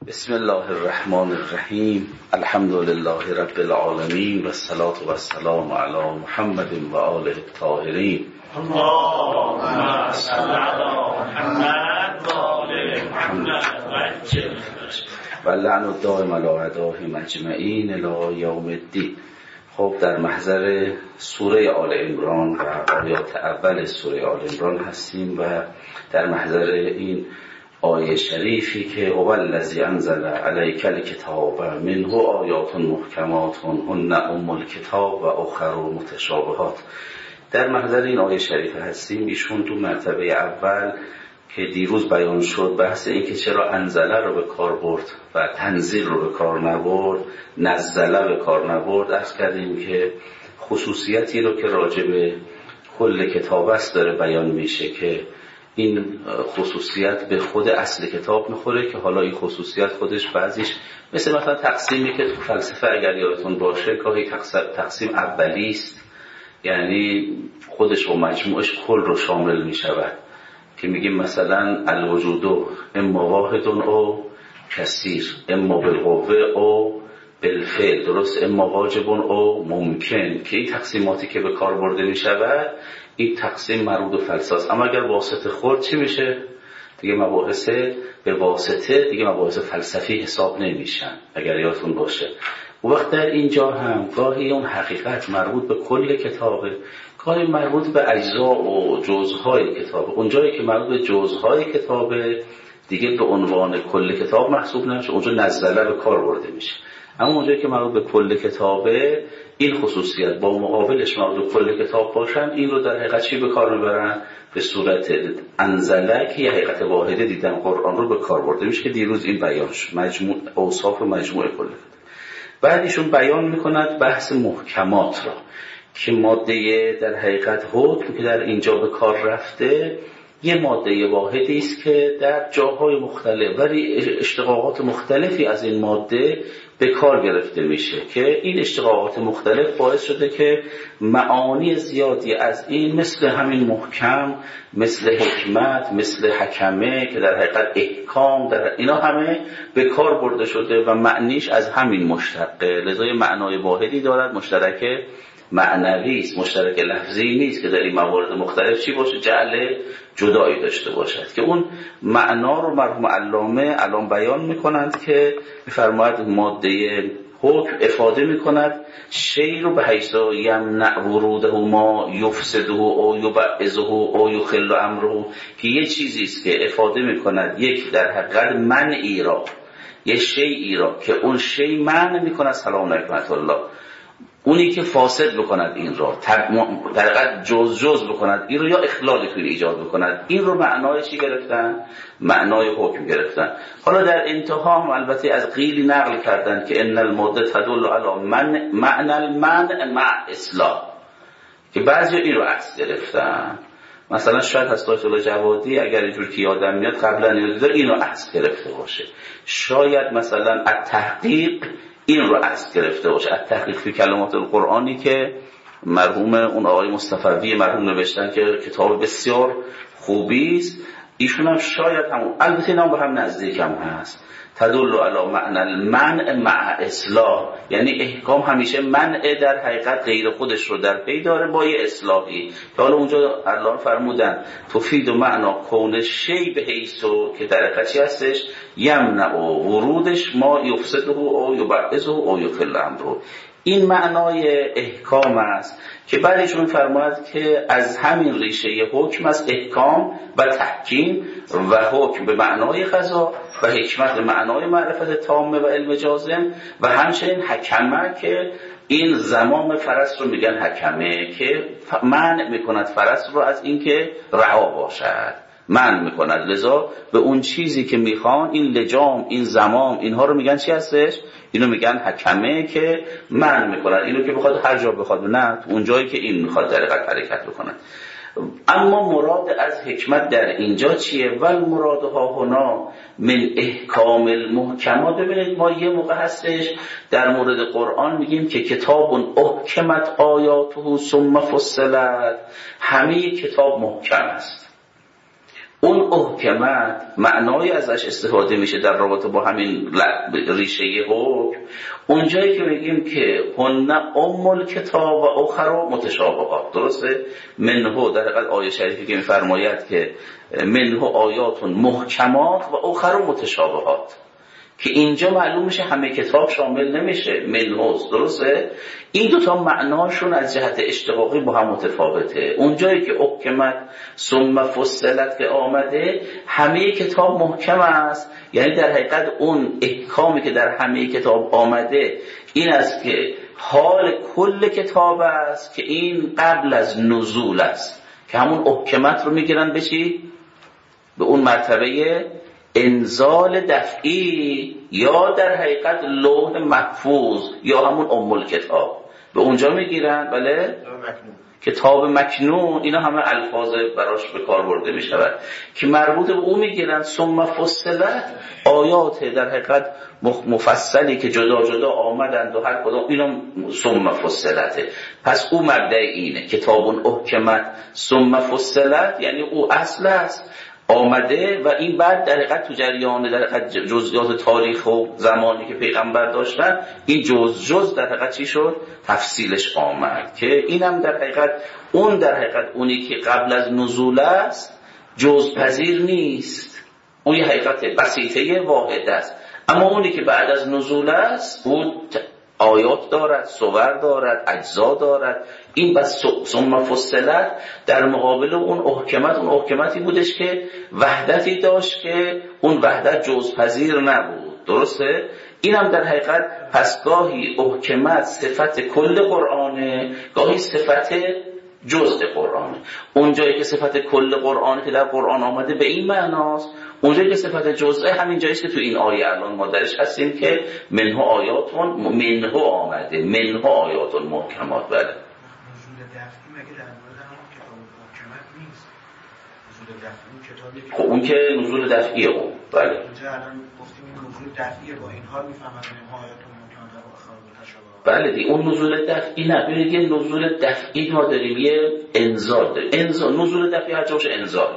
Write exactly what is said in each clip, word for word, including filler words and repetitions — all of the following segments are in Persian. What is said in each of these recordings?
بسم الله الرحمن الرحیم. الحمد لله رب العالمین و الصلاة و السلام علی محمد و آله الطاهرین. اللهم صل علی محمد و آل محمد و لعن الدائم علی اعدائهم اجمعین الی یوم الدین. خب در محضر سوره آل عمران و آیات اول سوره آل عمران هستیم و در محضر این آیه شریفی که هو الذی انزل علیک الکتاب منه آیات محکمات هن ام الکتاب و اخر متشابهات. در محضر این آیه شریف هستیم. ایشون تو مرتبه اول که دیروز بیان شد بحث این که چرا انزله رو به کار برد و تنزیل رو به کار نبرد، نزله به کار نبرد، عرض کردیم که خصوصیتی رو که راجع به کل کتاب است داره بیان میشه که این خصوصیت به خود اصل کتاب میخوره که حالا این خصوصیت خودش بعضیش مثل مثلا تقسیمی که تو فلسفه اگر یادتون باشه گاهی تقسیم اولی است، یعنی خودش و مجموعش کل رو شامل میشود که میگیم مثلا الوجود اما واحد او کثیر، اما بالقوه او بالفعل، درست، اما واجب او ممکن، که این تقسیماتی که به کار برده میشود این تقسیم مربوط به فلسفه است. اما اگر واسطه خورد چی میشه؟ دیگه مباحث به واسطه دیگه مباحث فلسفی حساب نمیشن اگر یادتون باشه. وقت در اینجا هم گاهی اون حقیقت مربوط به کل کتابه، گاهی مربوط به اجزا و جزءهای کتابه. اونجایی که مربوط به جزءهای کتابه دیگه به عنوان کل کتاب محسوب نمیشه، اونجا نزله به کار برده میشه. اما اونجایی که مربوط به کل کتابه این خصوصیت با مقابلش مربوط به کل کتاب باشن، این رو در حقیقت چی به کار میبرن؟ به صورت انزله که یه حقیقت واحده دیدن قرآن رو به کار برده میشه که دیروز این بیان شد، مجموع اوصاف مجموعه کل کتاب. بعد ایشون بیان میکند بحث محکمات را که ماده در حقیقت حکم که در اینجا به کار رفته یه ماده واحدی است که در جاهای مختلف ولی اشتقاقات مختلفی از این ماده به کار گرفته میشه که این اشتقاقات مختلف باعث شده که معانی زیادی از این مثل همین محکم، مثل حکمت، مثل حکمه که در حقیقت احکام، در اینا همه به کار برده شده و معنیش از همین مشتقه، لذا معنای واحدی دارد، مشترک معنوی است، مشترک لفظی نیست که در این موارد مختلف چی باشه؟ جعل جدایی داشته باشد که اون معنا رو مرحوم علامه الان بیان میکنند که میفرماید ماده حکم افاده میکند شی رو به حیث یمنع وروده ما یفسده او یبعضه او یخل امره، که یه چیزی است که افاده میکند یک در حقیقت منعی را، یه شیئی را که اون شی منع میکند، سلام علیکم الله، اونی که فاسد بکند این را، در حقیقت جز جز بکند این رو، یا اخلال کنی ایجاد بکند، این رو معنای چی گرفتن؟ معنای حکم گرفتن. حالا در انتها هم البته از قیلی نقل کردن که ان الماده تدل علی من معنى المنع مع اصلاح، که بعضی این رو عکس گرفتن. مثلا شاید حضرت الله جوادی اگر اینجور که یادم میاد قبلا اینو عکس گرفته باشه، شاید مثلا التحقیق این رو عکس گرفته باشه، التحقیق فی کلمات القرآنی که مرحوم اون آقای مصطفوی مرحوم نوشتن که کتاب بسیار خوبی است. ایشون هم شاید همون، البته اینا هم به هم نزدیک هم هست، تدل علی معنی المنع مع اصلاح، یعنی احکام همیشه منع در حقیقت غیر خودش رو در پی داره با یه اصلاحی که حالا اونجا الله فرمودن تفید و معنا کون شی به حیثو که در حقیقت چی هستش؟ یمنع و ورودش ما یفسده او یبعضه او یخل امره. این معنای احکام است که بعدشون فرماید که از همین ریشه حکم است احکام و تحکیم، و حکم به معنای قضا و حکمت به معنای معرفت تامه و علم جازم، و همچنین حکمه که این زمام فرس رو میگن حکمه که منع میکند فرس رو از اینکه رها باشد، منع میکند، لذا به اون چیزی که میخوان این لجام، این زمام، اینها رو میگن چی هستش؟ اینو میگن حکمه که منع میکند، اینو که بخواد هر جا بخواد، نه اون جایی که این میخواد در حقیقت حرکت بکنه. اما مراد از حکمت در اینجا چیه؟ ول مراد ها هنا من احکام المحکمات. ببینید ما یه موقع هستش در مورد قرآن میگیم که کتاب احکمت آیاته ثم فصلت، همه کتاب محکم است، اون احکمت معنای ازش استفاده میشه در رابطه با همین ریشه حکم، اونجایی که میگیم که هن ام الکتاب و اخر متشابهات. درسته؟ منه در حقیقت آیه شریفی که میفرماید که منه آیات محکمات و اخر متشابهات، که اینجا معلوم میشه همه کتاب شامل نمیشه، منهوست. درسته؟ این دوتا معناشون از جهت اشتقاقی با هم متفاوته. اونجایی که احکمت ثم فصلت که آمده همه کتاب محکم است، یعنی در حقیقت اون احکامی که در همه کتاب آمده این است که حال کل کتاب است که این قبل از نزول است، که همون احکمت رو میگیرن به چی؟ به اون مرتبه انزال دفعی، یا در حقیقت لوح محفوظ یا همون ام الکتاب به اونجا میگیرن. بله، کتاب مکنون، اینا همه الفاظ براش به کار برده میشود که مربوط به اون میگیرن. ثم فصلت آیات در حقیقت مفصلی که جدا جدا آمدند و هر کدوم اینا ثم فصلته. پس او مبدأ اینه کتاب احکمت ثم فصلت، یعنی او اصل است آمده و این بعد در حقیقت تو جریان در حقیقت جزئیات تاریخ و زمانی که پیغمبر داشتن این جز جز در حقیقت چی شد؟ تفصیلش آمد که اینم در حقیقت اون در حقیقت اونی که قبل از نزول است جز پذیر نیست، اون یه حقیقت بسیطه واحد است. اما اونی که بعد از نزول است اون آیات دارد، صور دارد، اجزا دارد. این بس ثم فصلت در مقابل اون احکمت، اون احکمتی بودش که وحدتی داشت که اون وحدت جزءپذیر نبود. درسته؟ این هم در حقیقت پس گاهی احکمت صفت کل قرآنه، گاهی صفت جزء قرآنه. اونجایی که صفت کل قرآنه که در قرآن آمده به این معناست، اونجایی که صفت جزء همین جاییست که تو این آیه الان ما درش هستیم که منه آیاتون منه آمده، منه آیاتون محکمات. بله، نزول دفعی مگه در مورد همون کتاب محکمت نیست؟ نزول دفعی کتابی خب اون که نزول دفعیه اون. بله، اینجا الان گفتیم این نزول دفعیه، با این حال میفهمن منه آیاتون محکمات و اخر متشابهات. بله دی، اون نزول دفعی نه. ببینید یه نزول دفعی ما داریم، یه انزال داریم. انزال، نزول دفعی هر جا باشه انزاله.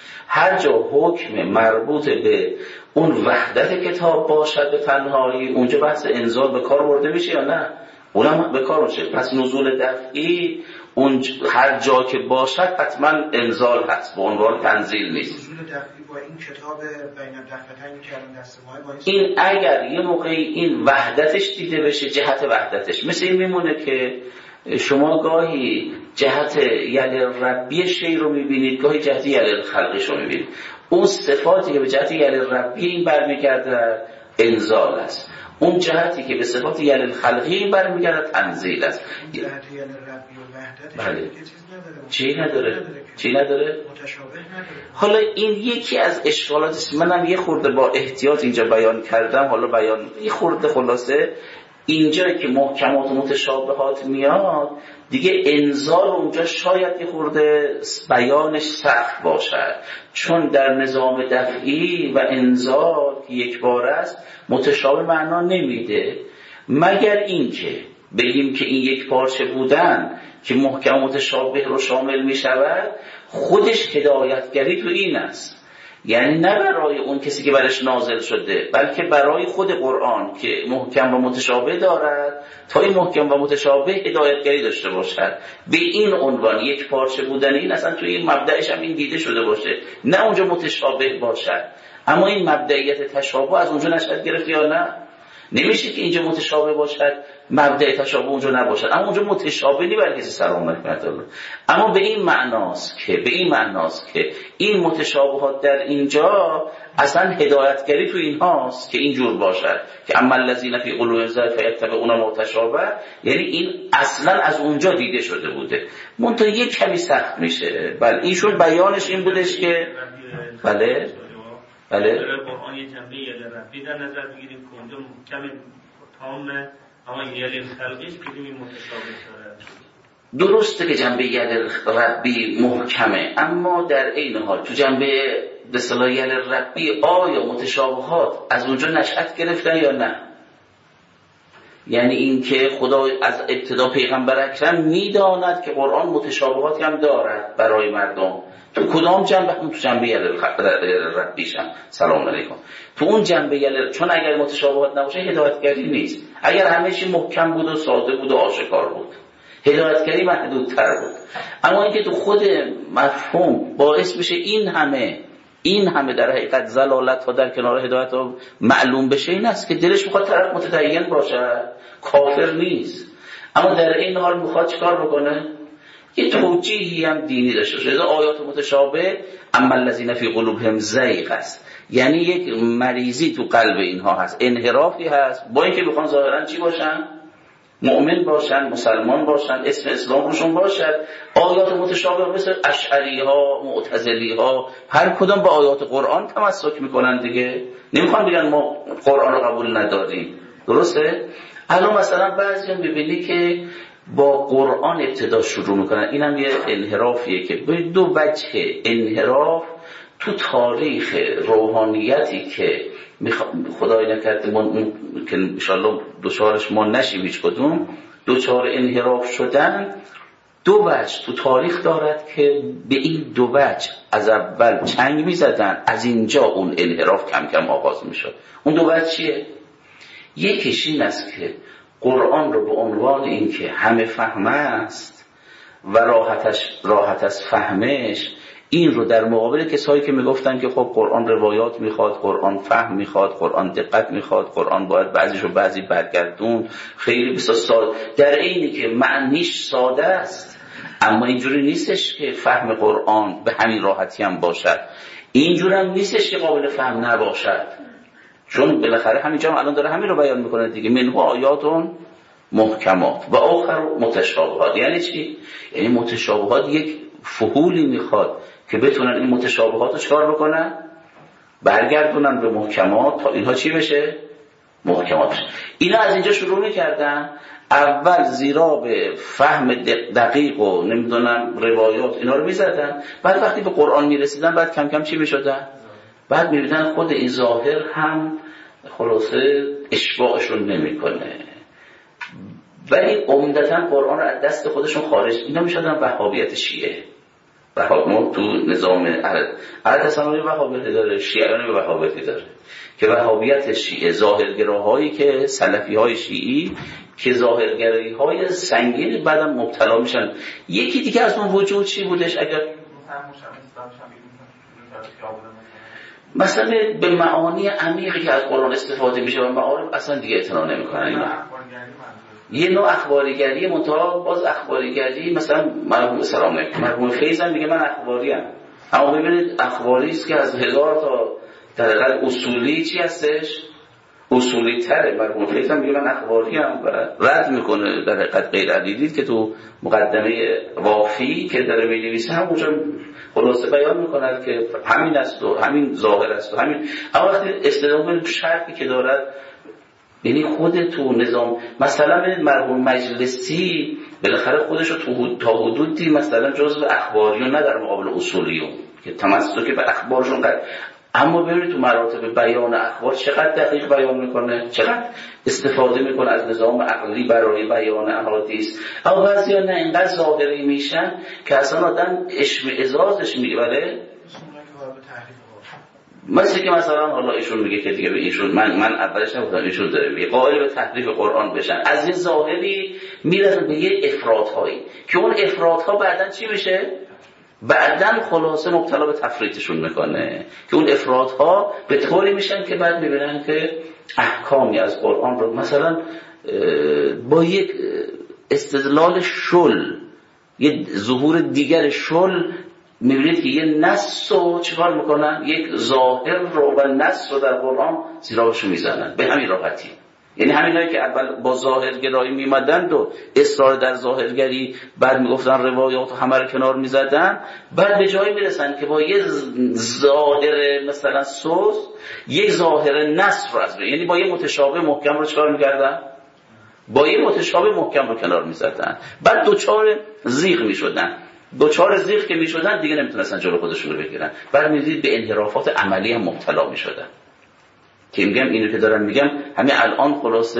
هر جا حکم مربوط به اون وحدت کتاب باشد به تنهایی، اونجا بحث انزال به کار برده میشه یا نه؟ اونم به کار میشه. پس نزول دفعی اون هر جا که باشد حتما انزال هست، به عنوان تنزیل نیست. نزول دفعی با این کتاب بین دفترین که الان دست ما با این اگر یه موقعی این وحدتش دیده بشه، جهت وحدتش، مثل این میمونه که شما گاهی جهت یل ربی شی رو میبینید، گاهی جهت یل خلقش رو میبینید. اون صفاتی که به جهت یل ربی این برمیگرده انزال است، اون جهتی که به صفات یل خلقی این برمیگرده تنزیل است. جهت یل ربی و وحدتش بله. چیز نداره. چی نداره؟ چی نداره؟ متشابه نداره. حالا این یکی از اشکالات است. منم یه خورده با احتیاط اینجا بیان کردم، حالا بیان یه خورده خلاصه اینجا که محکمات و متشابهات میاد دیگه انزال اونجا شاید یه خورده بیانش سخت باشد، چون در نظام دفعی و انزال که یک بار است متشابه معنا نمیده، مگر اینکه بگیم که این یک پارچه بودن که محکم متشابه رو شامل می شود، خودش هدایتگری تو این است. یعنی نه برای اون کسی که برش نازل شده، بلکه برای خود قرآن که محکم و متشابه دارد، تا این محکم و متشابه هدایتگری داشته باشد. به این عنوان یک پارچه بودن این اصلا توی این مبدأش هم این دیده شده باشه، نه اونجا متشابه باشد. اما این مبدئیت تشابه از اونجا نشأت گرفت یا نه؟ نمیشه که اینجا متشابه باشد مبدأ تشابه اونجا نباشد، اما اونجا متشابه نی برای کسی سلام علیکم. اما به این معناست که به این معناست که این متشابهات در اینجا اصلا هدایتگری تو اینهاست که اینجور باشد که اما الذین فی قلوبهم زیغ فیتبعون ما تشابه، یعنی این اصلا از اونجا دیده شده بوده، منتها یک کمی سخت میشه. بله، ایشون بیانش این بودش که بله بله در قرآن یه جنبه یل ربی در نظر بگیریم که اونجا محکم تامه، اما یل خلقیش که این متشابه شده. درسته که جنبه یل ربی محکمه، اما در این حال تو جنبه به اصطلاح یل ربی آیا متشابهات از اونجا نشأت گرفتن یا نه؟ یعنی این که خدا از ابتدا پیغمبر اکرم میداند که قرآن متشابهاتی هم دارد برای مردم، تو کدام جنبه؟ تو جنبه ربیشم سلام علیکم. تو اون جنبه یل، چون اگر متشابهات نباشه هدایتگری نیست. اگر همه چی محکم بود و ساده بود و آشکار بود هدایتگری محدودتر بود. اما اینکه تو خود مفهوم باعث بشه این همه این همه در حقیقت ضلالت ها در کنار هدایت ها معلوم بشه، این است که دلش میخواد طرف متدین باشه، کافر نیست، اما در این حال میخواد چیکار بکنه؟ یه توجیهی هم دینی داشته باشه. لذا آیات متشابه اما الذین فی قلوبهم زیغ است، یعنی یک مریضی تو قلب اینها هست، انحرافی هست، با اینکه بخوان ظاهرا چی باشن؟ مؤمن باشن، مسلمان باشن، اسم اسلام روشون باشد. آیات متشابه مثل اشعری ها، معتزلی ها، هر کدام به آیات قرآن تمسک میکنن دیگه، نمیخوان بگن ما قرآن رو قبول نداریم. درسته؟ الان مثلا بعضی هم ببینی که با قرآن ابتدا شروع میکنن، اینم یه انحرافیه که به دو وجه انحراف تو تاریخ روحانیتی که خدای نکرده من که انشاءالله دوچارش ما نشیم هیچ کدوم، دوچار انحراف شدن دو وجه تو تاریخ دارد که به این دو وجه از اول چنگ میزدن، از اینجا اون انحراف کم کم آغاز میشد. اون دو وجه چیه؟ یکیش این است که قرآن رو به عنوان این که همه فهم است و راحتش راحت از فهمش، این رو در مقابل کسایی که میگفتن که خب قرآن روایات میخواد، قرآن فهم میخواد، قرآن دقت میخواد، قرآن باید بعضیشو بعضی برگردون، خیلی بسیار ساده، در اینی که معنیش ساده است اما اینجوری نیستش که فهم قرآن به همین راحتی هم باشد، اینجوری هم نیستش که قابل فهم نباشد، چون بالاخره همینجا هم الان داره همین رو بیان میکنه دیگه، منه آیاتون محکمات و آخر متشابهات. یعنی چی؟ یعنی متشابهات یک فهولی میخواد که بتونن این متشابهات رو چکار بکنن؟ برگردونن به محکمات تا اینها چی بشه؟ محکمات بشه. اینا از اینجا شروع میکردن، اول زیرا به فهم دقیق و نمیدونم روایات اینا رو میزدن، بعد وقتی به قرآن میرسیدن بعد کم کم چی میشدن؟ بعد میبینن خود این ظاهر هم خلاصه اشباعشون نمیکنه، ولی عمدتاً قرآن رو از دست خودشون خارج، اینا میشدن وهابیت شیعه. وهابیت تو نظام عرب عرب تصمیم وهابیت داره، شیعیان به وهابیت داره که وهابیت شیعه ظاهرگراهایی که سلفی های شیعی که ظاهرگرایی های سنگین بعدم مبتلا میشن. یکی دیگه از اون وجود چی بودش؟ اگر مثلا به معانی عمیقی که از قرآن استفاده میشه و معارف اصلا دیگه اعتنا نمیکنن. اینا یه نوع اخباریگری، منتها باز اخباریگری مثلا مرحوم سلامه مرحوم فیض هم میگه من اخباری ام، اما ببینید اخباری است که از هزار تا در حقیقت اصولی چی هستش؟ اصولی تره. مرحوم فیض هم میگه من اخباری ام و رد میکنه در حقیقت غیر عدیدی که تو مقدمه وافی که داره می‌نویسه همونجا خلاصه بیان میکنه که همین است و همین ظاهر است و همین. اما وقتی استدلال شرطی که دارد، یعنی خود تو نظام مثلا ببینید مرحوم مجلسی بالاخره خودش رو تو تا حدودی مثلا جزء اخباریون نه در مقابل اصولیون که تمسک به اخبارشون قد، اما ببینید تو مراتب بیان اخبار چقدر دقیق بیان میکنه، چقدر استفاده میکنه از نظام عقلی برای بیان احادیث. اما بعضیا نه اینقدر ظاهری میشن که اصلا آدم اشمئزازش میبره. مثل که مثلا حالا ایشون میگه که دیگه به ایشون من من اولش نگفتم ایشون داره میگه قائل به تحریف قرآن بشن، از یه ظاهری میرسن به یه افراط‌هایی که اون افراط‌ها بعدن چی میشه؟ بعدن خلاصه مبتلا به تفریطشون میکنه که اون افراط‌ها به طوری میشن که بعد میبینن که احکامی از قرآن رو مثلا با یک استدلال شل، یه ظهور دیگر شل میبینید که یه نص رو چیکار میکنن؟ یک ظاهر رو و نص رو در قرآن زیرابشو میزنن به همین راحتی. یعنی همینایی که اول با ظاهرگرایی میمدند و اصرار در ظاهرگری، بعد میگفتن روایات و همه رو کنار میزدن، بعد به جایی میرسن که با یه ظاهر مثلا سوز یک ظاهر نص رو از رو، یعنی با یه متشابه محکم رو چیکار میکردن؟ با یه متشابه محکم رو کنار میزدن، بعد دوچار زیغ میشدن. دوچار زیغ که میشدن دیگه نمیتونستن جلو خودشون رو بگیرن، بعد میدید به انحرافات عملی هم مبتلا میشدن. که میگم اینو که دارم میگم همین الان خلاصه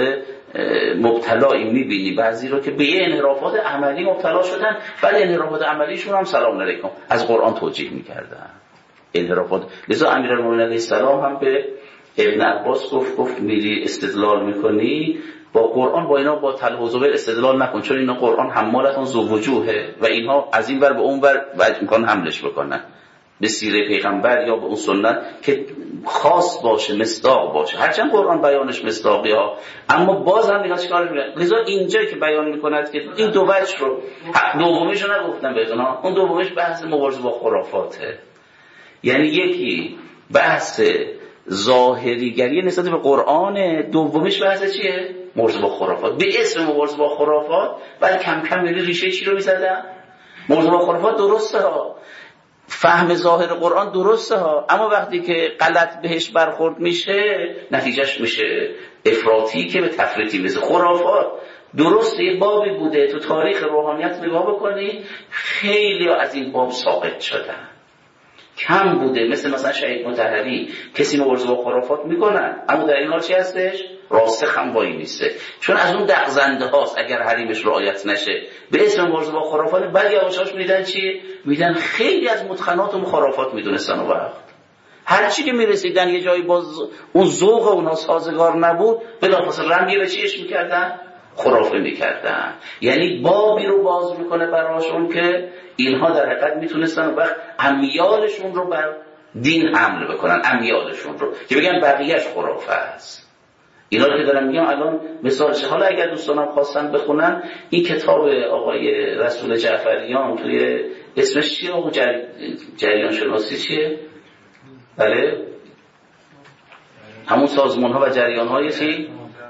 مبتلایی میبینی بعضی رو که به یه انحرافات عملی مبتلا شدن، ولی انحرافات عملیشون هم سلام علیکم از قرآن توجیه میکردن انحرافات. لذا امیرالمومنین علیه السلام هم به ابن عباس گفت گفت میری استدلال میکنی با قرآن، با اینا با تلح و زبیر استدلال نکن، چون اینا قرآن حمالتون ذو وجوهه و اینها از این ور به اون ور وجه میکنن حملش بکنن به سیره پیغمبر یا به اون سنت که خاص باشه، مصداق باشه. هرچند قرآن بیانش مصداقی ها، اما باز هم اینا چیکار میکنن؟ لذا اینجایی که بیان میکند که این دو وجه رو، دومیش رو نگفتم بهتون ها، اون دومیش بحث مبارزه با خرافاته. یعنی یکی بحث ظاهریگری نسبت به قرآن، دومیش بحث چیه؟ مبارزه با خرافات. به اسم مبارزه با خرافات بعد کم کم میری ریشه چی رو میزدن؟ مبارزه با خرافات درسته ها، فهم ظاهر قرآن درسته ها، اما وقتی که غلط بهش برخورد میشه نتیجهش میشه افراطی که به تفریطی میشه. خرافات درسته یه بابی بوده تو تاریخ روحانیت نگاه بکنی خیلی از این باب ساقط شدن، کم بوده. مثل مثلا شهید مطهری کسی مبارزه با خرافات میکنن اما در این حال چی هستش؟ راسخ هم وای نیسته، چون از اون دغزنده هاست اگر حریمش رعایت نشه به اسم مبارزه با خرافات. بعد یواشاش میدن چی؟ میدن خیلی از متخنات و خرافات میدونستن و وقت هر چی که میرسیدن یه جایی باز اون ذوق اونها سازگار نبود بلافاصله رنگی به چیش میکردن؟ خرافه میکردن. یعنی بابی رو باز میکنه براشون که اینها در حقیقت میتونستن و وقت امیالشون رو بر دین حمل بکنن، امیالشون رو که بگن بقیهش خرافه است. اینا رو که دارم میگم الان مثالشه. حالا اگر دوستانم خواستن بخونن این کتاب آقای رسول جعفریان توی اسمش چیه؟ آقا جر... جریان شناسی چیه؟ بله همون سازمان ها و جریان های چی؟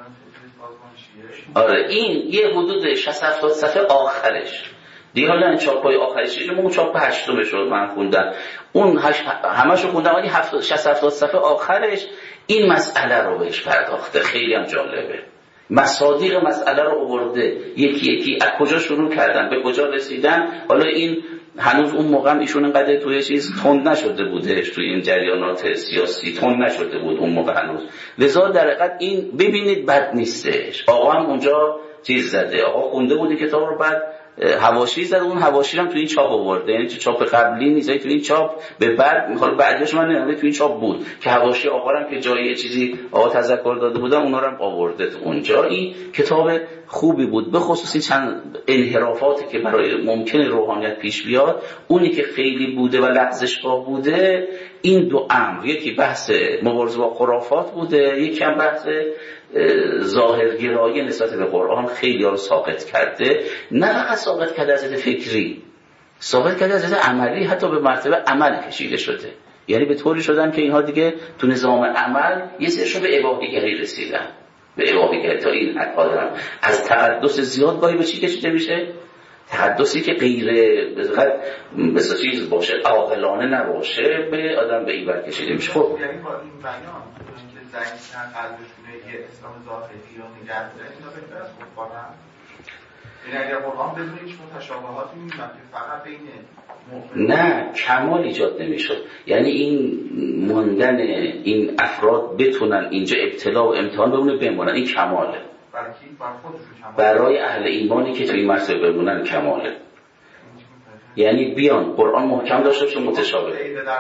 آره این یه حدود شصت هفتاد صفحه آخرش دیگه، حالا این چاپای آخرش اون چاپ هشتم شد من خوندم، اون هش... همشو خوندم، ولی شصت هفتاد صفحه آخرش این مسئله رو بهش پرداخته. خیلی هم جالبه، مصادیق مسئله رو آورده یکی یکی از کجا شروع کردن به کجا رسیدن. حالا این هنوز اون موقع ایشون انقدر توی چیز تند نشده بودش، توی این جریانات سیاسی تند نشده بود اون موقع هنوز. لذا در حقیقت این ببینید بد نیستش. آقا هم اونجا چیز زده، آقا خونده بود کتاب رو، بعد حواشی زده، اون حواشی هم تو این چاپ آورده، یعنی تو چاپ قبلی نیست، تو این چاپ به بعد میخواد بعدش من نمیدونم تو این چاپ بود که حواشی آقا هم که جایی چیزی آقا تذکر داده بودن اونا رو هم آورده تو اونجا. این کتاب خوبی بود، به خصوص این چند انحرافاتی که برای ممکن روحانیت پیش بیاد اونی که خیلی بوده و لغزشگاه بوده این دو امر، یکی بحث مبارزه با خرافات بوده، یکی هم بحث ظاهرگرایی نسبت به قرآن خیلی ها رو ساقط کرده. نه فقط ساقط کرده از فکری، ساقط کرده از عملی، حتی به مرتبه عمل کشیده شده. یعنی به طوری شدن که اینها دیگه تو نظام عمل یه سرشو به اباحیگری رسیدن، به اباحیگری. تا این حد آدم از تقدس زیاد گاهی به چی کشیده میشه؟ تقدسی که غیر مثل چیز باشه، عاقلانه نباشه، به آدم به این ور کشیده میشه. خب یعنی با این بیان که ضعیف‌تر قلبشونه یه اسلام ظاهری یا نگه داره اینا بهتر از قرآن. این اگر قرآن بدون هیچ متشابهاتی می‌بینه که فقط بین نه کمال ایجاد نمیشد. یعنی این موندن این افراد بتونن اینجا ابتلا و امتحان بمونه بمونن، این کماله. برای اهل ایمانی که تو این مرتبه بمونن کماله. یعنی بیان قرآن محکم داشته باشه متشابه.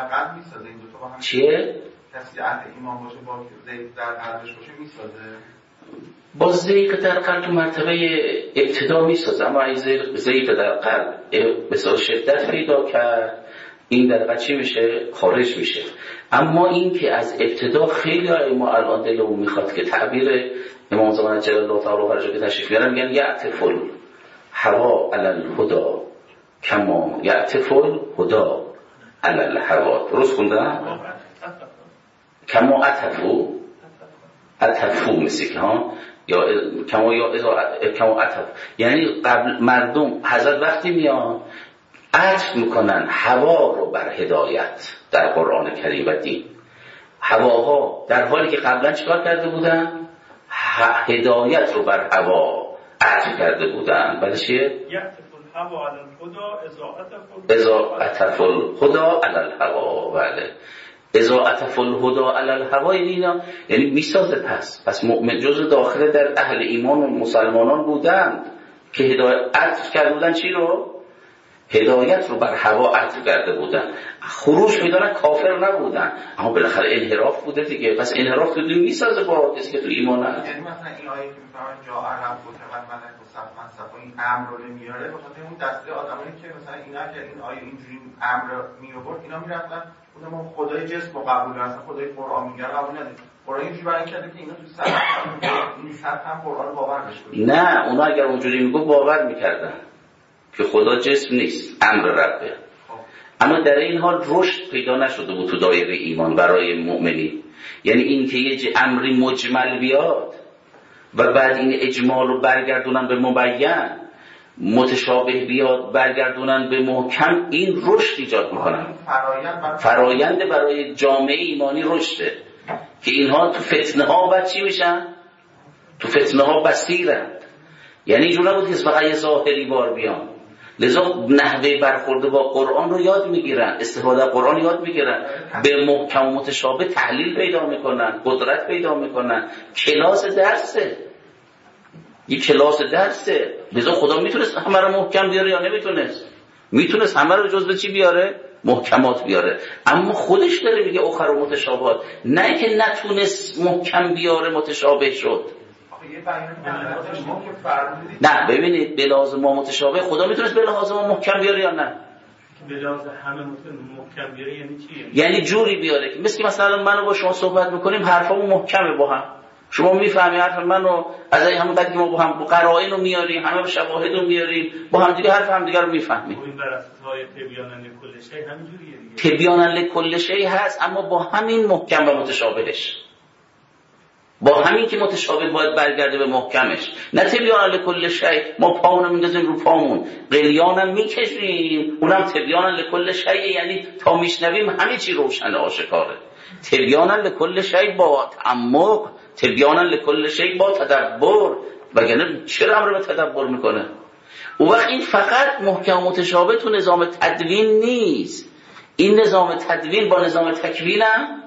چیه؟ کسی اهل ایمان باشه با زیغ در قلبش باشه میسازه. با زیغ در قلب تو مرتبه ابتدا میسازه، اما این زیغ در قلب بسیار شدت پیدا کرد این در قلب چی میشه؟ خارج میشه. اما این که از ابتدا خیلی های ما الان دلمون میخواد که تعبیر امام زمان جلال الله تعالی فرجه که تشریف میارن میگن یعطف الهوا علی الهدى کما یعطف الهدى علی الهوا. درست خوندم؟ کما عطفو عطفو مثل که ها یا کما یا کما عطف، یعنی قبل مردم حضرت وقتی میان عطف میکنن هوا رو بر هدایت در قرآن کریم و دین. هواها در حالی که قبلا چیکار کرده بودن؟ هدایت رو بر هوا عطف کرده بودن. بله چیه؟ الهوا علی الهدى اذا عطف الهدى علی الهوا. بله اذا عطف الهدى علی الهوی، اینا یعنی میسازه. پس پس مؤمن جزء داخل در اهل ایمان و مسلمانان بودند که هدایت عطف کرده بودن چی رو؟ هدایت رو بر هوا عطف کرده بودن. خروج میدونن کافر نبودن، اما بالاخره انحراف بوده دیگه. پس انحراف تو میسازه با کسی که تو ایمان هست. یعنی مثلا این آیه که میفهمن جا عرب و تقدمت و صفا صفا این امر رو نمیاره، بخاطر اون دسته آدمایی که مثلا اینا که این آیه اینجوری امر می آورد، اینا میرفتن اونم خدای جسم رو قبول دارن، خدای قرآن میگن قبول ندارن. قرآن اینجوری بیان کرده که اینا تو سطح این سطح هم قرآن رو باور نمی‌کنن. نه، اونا اگر اونجوری میگو باور میکردن که خدا جسم نیست، امر ربه. اما در این حال رشد پیدا نشده بود تو دایره ایمان برای مؤمنی. یعنی این که یه امری مجمل بیاد و بعد این اجمال رو برگردونن به مبین، متشابه بیاد برگردونن به محکم، این رشد ایجاد میکنن. فرایند برای جامعه ایمانی رشده که اینها تو فتنه ها بعد چی میشن؟ تو فتنه ها بصیرند. یعنی اینجور نبود که فقط یه ظاهری بار بیان، لذا نحوه برخورده با قرآن رو یاد میگیرن، استفاده قرآن یاد میگیرن، به محکم و متشابه تحلیل پیدا میکنن، قدرت پیدا میکنن. کلاس درسه، یه کلاس درسه. لذا خدا میتونست همه رو محکم بیاره یا نمیتونست؟ میتونست همه رو جزء چی بیاره؟ محکمات بیاره. اما خودش داره میگه اخر و متشابهات، نه که نتونست محکم بیاره متشابه شد. نه ببینید به لحاظ ما متشابه، خدا میتونست به لحاظ ما محکم بیاره یا نه؟ به لحاظ همه محکم بیاره یعنی چی؟ یعنی جوری بیاره که مثل مثلا منو با شما صحبت میکنیم حرفامون محکمه با هم، شما میفهمی حرف منو از این همون قدر که ما با هم با قرائن رو میاریم، همه شواهد رو میاریم، با هم دیگه حرف هم دیگه رو میفهمیم. این بر اساس های تبیانا لکل شیء همینجوریه دیگه. تبیانا لکل شیء هست، اما با همین محکم و متشابهش، با همین که متشابه باید برگرده به محکمش. نه تبیانا لکل شیء ما پامونو میندازیم رو پامون، قلیانم میکشیم، اونم تبیانا لکل شیء یعنی تا میشنویم همه چی روشن آشکاره. تبیانا لکل شیء با تعمق، تبیانا لکل شیء با تدبر، وگرنه چرا امر به تدبر میکنه؟ اون وقت این فقط محکم متشابه تو نظام تدوین نیست، این نظام تدوین با نظام تکوین هم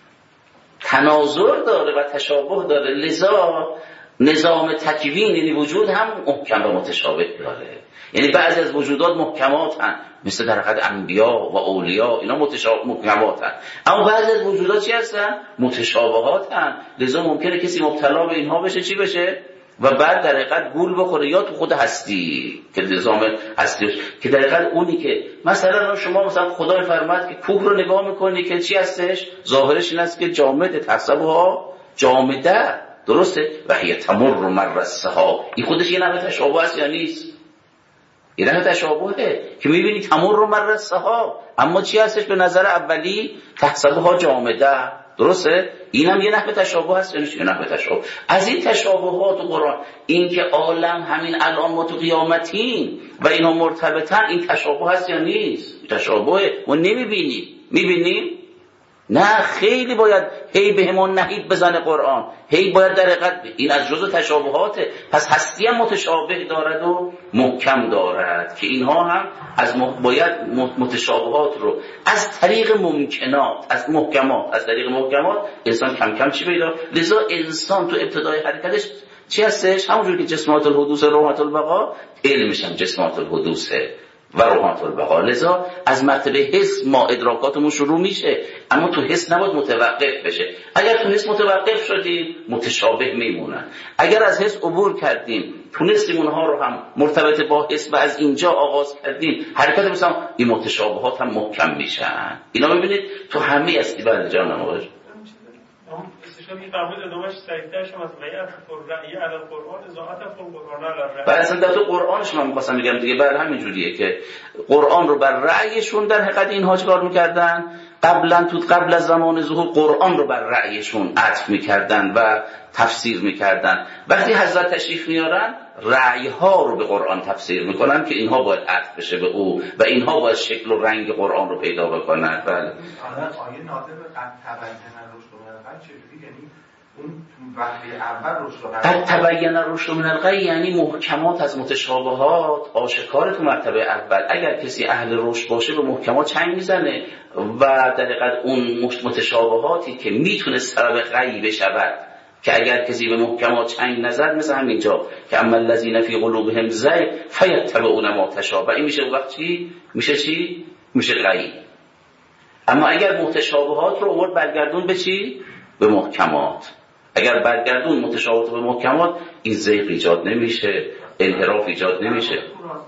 تناظر داره و تشابه داره. لذا نظام تکوین یعنی وجود هم محکم و متشابه داره. یعنی بعضی از وجودات محکمات هستند، مثل در حد انبیا و اولیاء، اینا متشابه محکمات هستند. اما بعضی از وجودات چی هستن؟ متشابهات هستند. لذا ممکنه کسی مبتلا به اینها بشه، چی بشه؟ و بعد در حقیقت گول بخوره یا تو خود هستی که نظام هستی که در حقیقت اونی که مثلا شما مثلا خدا میفرماد که کوه رو نگاه میکنی که چی هستش؟ ظاهرش این است که جامده، تحسبها جامده، درسته؟ و هی تمر مر السحاب، این خودش یه نوع تشابه است یا نیست؟ یه نوع تشابهه که میبینی تمر مر السحاب، اما چی هستش به نظر اولی؟ تحسبها جامده، درسته؟ اینم یه نحوه تشابه هست، یعنی یه نحوه تشابه. از این تشابهات قرآن، این که عالم همین الان ما تو قیامتیم و اینا مرتبطن، این تشابه هست یا نیست؟ تشابه ما نمیبینیم، میبینیم؟ نه، خیلی باید هی بهمون نهید بزنه قرآن، هی باید در حقیقت این از جزء تشابهاته. پس هستی هم متشابه دارد و محکم دارد که اینها هم از م... باید متشابهات رو از طریق ممکنات، از محکمات، از طریق محکمات انسان کم کم چی پیدا. لذا انسان تو ابتدای حرکتش چی هستش؟ همونجور که جسمات الحدوث روحات البقا، علمش هم جسمات الحدوثه و روحات البقا. لذا از مرتبه حس ما ادراکاتمون شروع میشه، اما تو حس نباید متوقف بشه. اگر تو حس متوقف شدیم متشابه میمونن، اگر از حس عبور کردیم تونستیم اونها رو هم مرتبط با حس و از اینجا آغاز کردیم حرکت بسیم، این متشابهات هم محکم میشن. اینا ببینید تو همه استی بعد جان نماز استشهاد می‌فرمایید ادامهش سریع‌تر شما از غیرت رأی علی القرآن اضاعت القرآن علی الرأی. بعد اصلا در تو قرآنش من می‌خواستم بگم دیگه، بعد همین جوریه که قرآن رو بر رأیشون در حقیقت اینها چیکار می‌کردن؟ قبلا تو قبل از زمان ظهور قرآن رو بر رأیشون عطف می‌کردن و تفسیر می‌کردن. وقتی حضرت تشریف میارن رأی‌ها رو به قرآن تفسیر می‌کنن که اینها باید عطف بشه به او و اینها باید شکل و رنگ قرآن رو پیدا بکنن. بله. آیه ناظر به قد تبین رشد و مرحله چجوری، یعنی اون وقتی اول رشد رو قد تبین الرشد من الغی، یعنی محکمات از متشابهات آشکار تو مرتبه اول. اگر کسی اهل رشد باشه به محکمات چنگ میزنه و در حقیقت اون متشابهاتی که میتونه سبب غی بشود، که اگر کسی به محکمات چنگ نزد، مثل همینجا که اما الذین فی قلوبهم زیغ فیتبعون ما تشابه، این میشه وقت چی؟ میشه چی؟ میشه غی. اما اگر متشابهات رو آورد برگردون به چی؟ به محکمات. اگر برگردون متشابهات به محکمات، این زیغ ایجاد نمیشه، انحراف ایجاد نمیشه.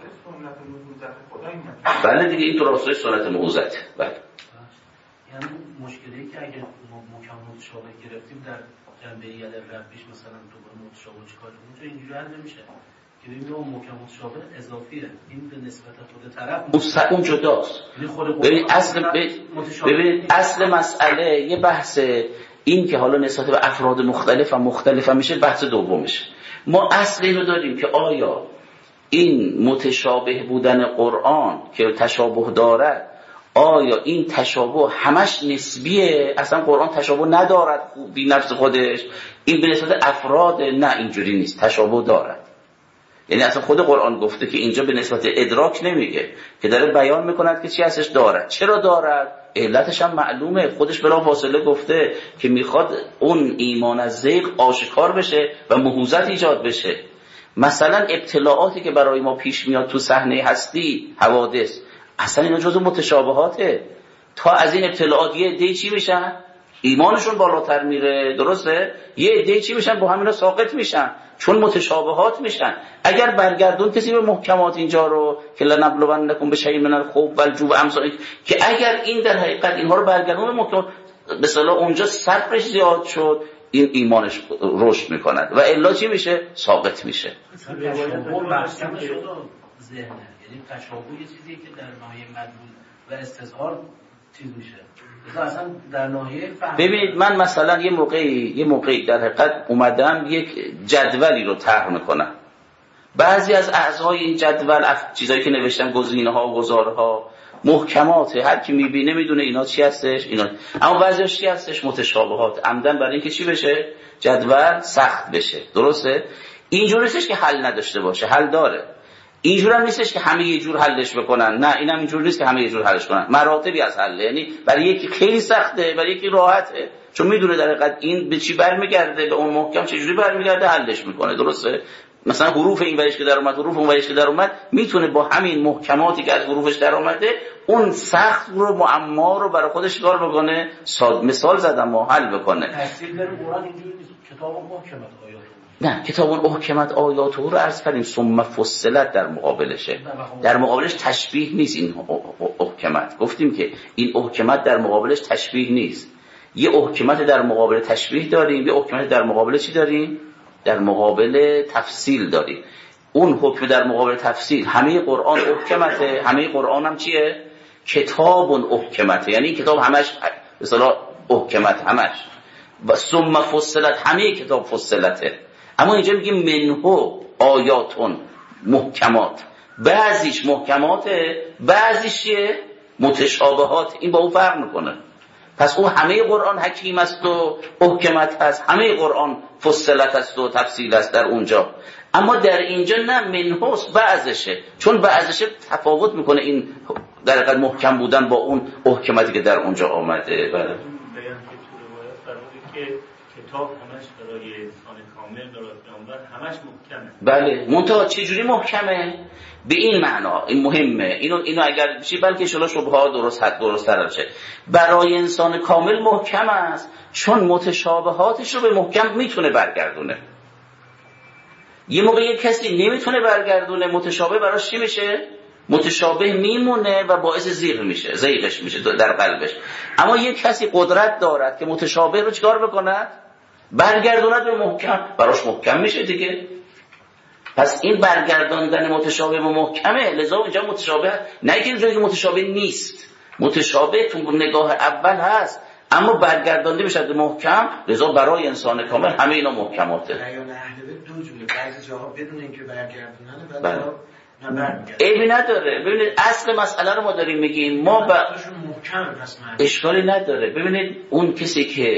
بله دیگه، این تو راستای سنت موعوظت. بله. یعنی مشکلی که اگر محکم متشابه گرفتیم در جنبه ید ربیش مثلا تو به متشابه چیکار کنیم، اونجا اینجوری حل نمیشه که ببینیم اون محکم متشابه اضافیه، این به نسبت خود طرف اون جداست. ببین اصل ببین اصل مسئله یه بحث این که حالا نسبت به افراد مختلف و مختلف میشه، بحث دومشه. ما اصل اینو داریم که آیا این متشابه بودن قرآن که تشابه دارد، آیا این تشابه همش نسبیه؟ اصلا قرآن تشابه ندارد بی نفس خودش، این به نسبت افراد؟ نه، اینجوری نیست، تشابه دارد. یعنی اصلا خود قرآن گفته که اینجا به نسبت ادراک نمیگه، که داره بیان میکند که چی هستش دارد. چرا دارد؟ علتش هم معلومه، خودش بلا فاصله گفته که میخواد اون ایمان از زیغ آشکار بشه و مهوزت ایجاد بشه. مثلا ابتلاعاتی که برای ما پیش میاد تو صحنه هستی، حوادث، اصلا اینا جزو متشابهاته. تا از این ابتلاعات یه عده چی میشن؟ ایمانشون بالاتر میره، درسته؟ یه عده چی میشن؟ با همینا ساقط میشن، چون متشابهات میشن. اگر برگردون کسی به محکمات اینجا رو که لنبلونکم بشیء من الخوف والجوع و امثال، که اگر این در حقیقت اینها رو برگردون به محکمات، به اصطلاح اونجا صبرش زیاد شد، این ایمانش رشد میکند و الا چی میشه؟ ساقط میشه. ذهنه، یعنی تشابه یه چیزیه که در ناحیه مدلول و استظهار چیز میشه. اصلا در ناحیه فهم. ببینید من مثلا یه موقعی یه موقعی در حقیقت اومدم یک جدولی رو طرح میکنم. بعضی از اعضای این جدول چیزایی که نوشتم، گزینه‌ها و گزارها، محکماته، هر کی میبینه میدونه اینا چی هستش اینا، اما بعضیش چی هستش؟ متشابهات. عمدن برای اینکه چی بشه؟ جدول سخت بشه، درسته؟ اینجوری نیستش که حل نداشته باشه، حل داره. اینجور هم نیستش که همه یه جور حلش بکنن، نه اینم اینجور نیست که همه یه جور حلش کنن، مراتبی از حل. یعنی برای یکی خیلی سخته، برای یکی راحته، چون میدونه در حقیقت این به چی برمیگرده، به اون محکم چجوری برمیگرده، حلش میکنه، درسته؟ مثلا حروف این ورش که در اومد، حروف اون ورش که در اومد، میتونه با همین محکماتی که از حروفش در اومده اون سخت رو، معما رو برای خودش کار بکنه. مثال زدم و حل بکنه. تفسیر در قرآن اینجوری نیست، کتاب محکمات آیات نه، کتاب احکمت آیاته رو عرض کردیم، ثم فصلت در مقابلشه، در مقابلش تشبیه نیست. این احکمت گفتیم که این احکمت در مقابلش تشبیه نیست. یه احکمت در مقابل تشبیه داریم، یه احکمت در مقابل چی داریم؟ در مقابل تفصیل داریم. اون حکم در مقابل تفصیل، همه قرآن احکمته، همه قرآن هم چیه؟ کتاب احکمته، یعنی کتاب همش به اصطلاح احکمت، همش. و ثم فصلت، همه کتاب فصلته. اما اینجا میگیم منهو آیاتون محکمات، بعضیش محکماته، بعضیش متشابهات. این با اون فرق میکنه. پس اون همه قرآن حکیم است و احکمت هست، همه قرآن فصلت است و تفصیل است در اونجا. اما در اینجا نه، منهوست، بعضشه، چون بعضشه تفاوت میکنه این در حقیقت محکم بودن با اون احکمتی که در اونجا آمده. بله. که کتاب همش برای انسان کامل، برای پیامبر همش محکمه. بله، منتها چه جوری محکمه؟ به این معنا، این مهمه. اینو اینو اگر بشه بلکه ان شاءالله شبهه درست حد درست‌تر بشه. برای انسان کامل محکم است، چون متشابهاتش رو به محکم میتونه برگردونه. یه موقع یک کسی نمیتونه برگردونه، متشابه براش چی میشه؟ متشابه میمونه و باعث زیغ میشه، زیغش میشه در قلبش. اما یک کسی قدرت دارد که متشابه رو چیکار بکند؟ برگردوند به محکم، براش محکم میشه دیگه. پس این برگرداندن متشابه به محکمه، لذا اینجا متشابه نه که اینجا متشابه نیست، متشابه تو نگاه اول هست، اما برگردانده بشه به محکم، لذا برای انسان کامل همه اینا محکماته. بیان اهل بیت دو جوره، بعضی جاها بدون اینکه برگردونن، بعضی جاها عیبی نداره. ببینید اصل مسئله رو ما داریم میگیم، ما با اشکالی نداره. ببینید اون کسی که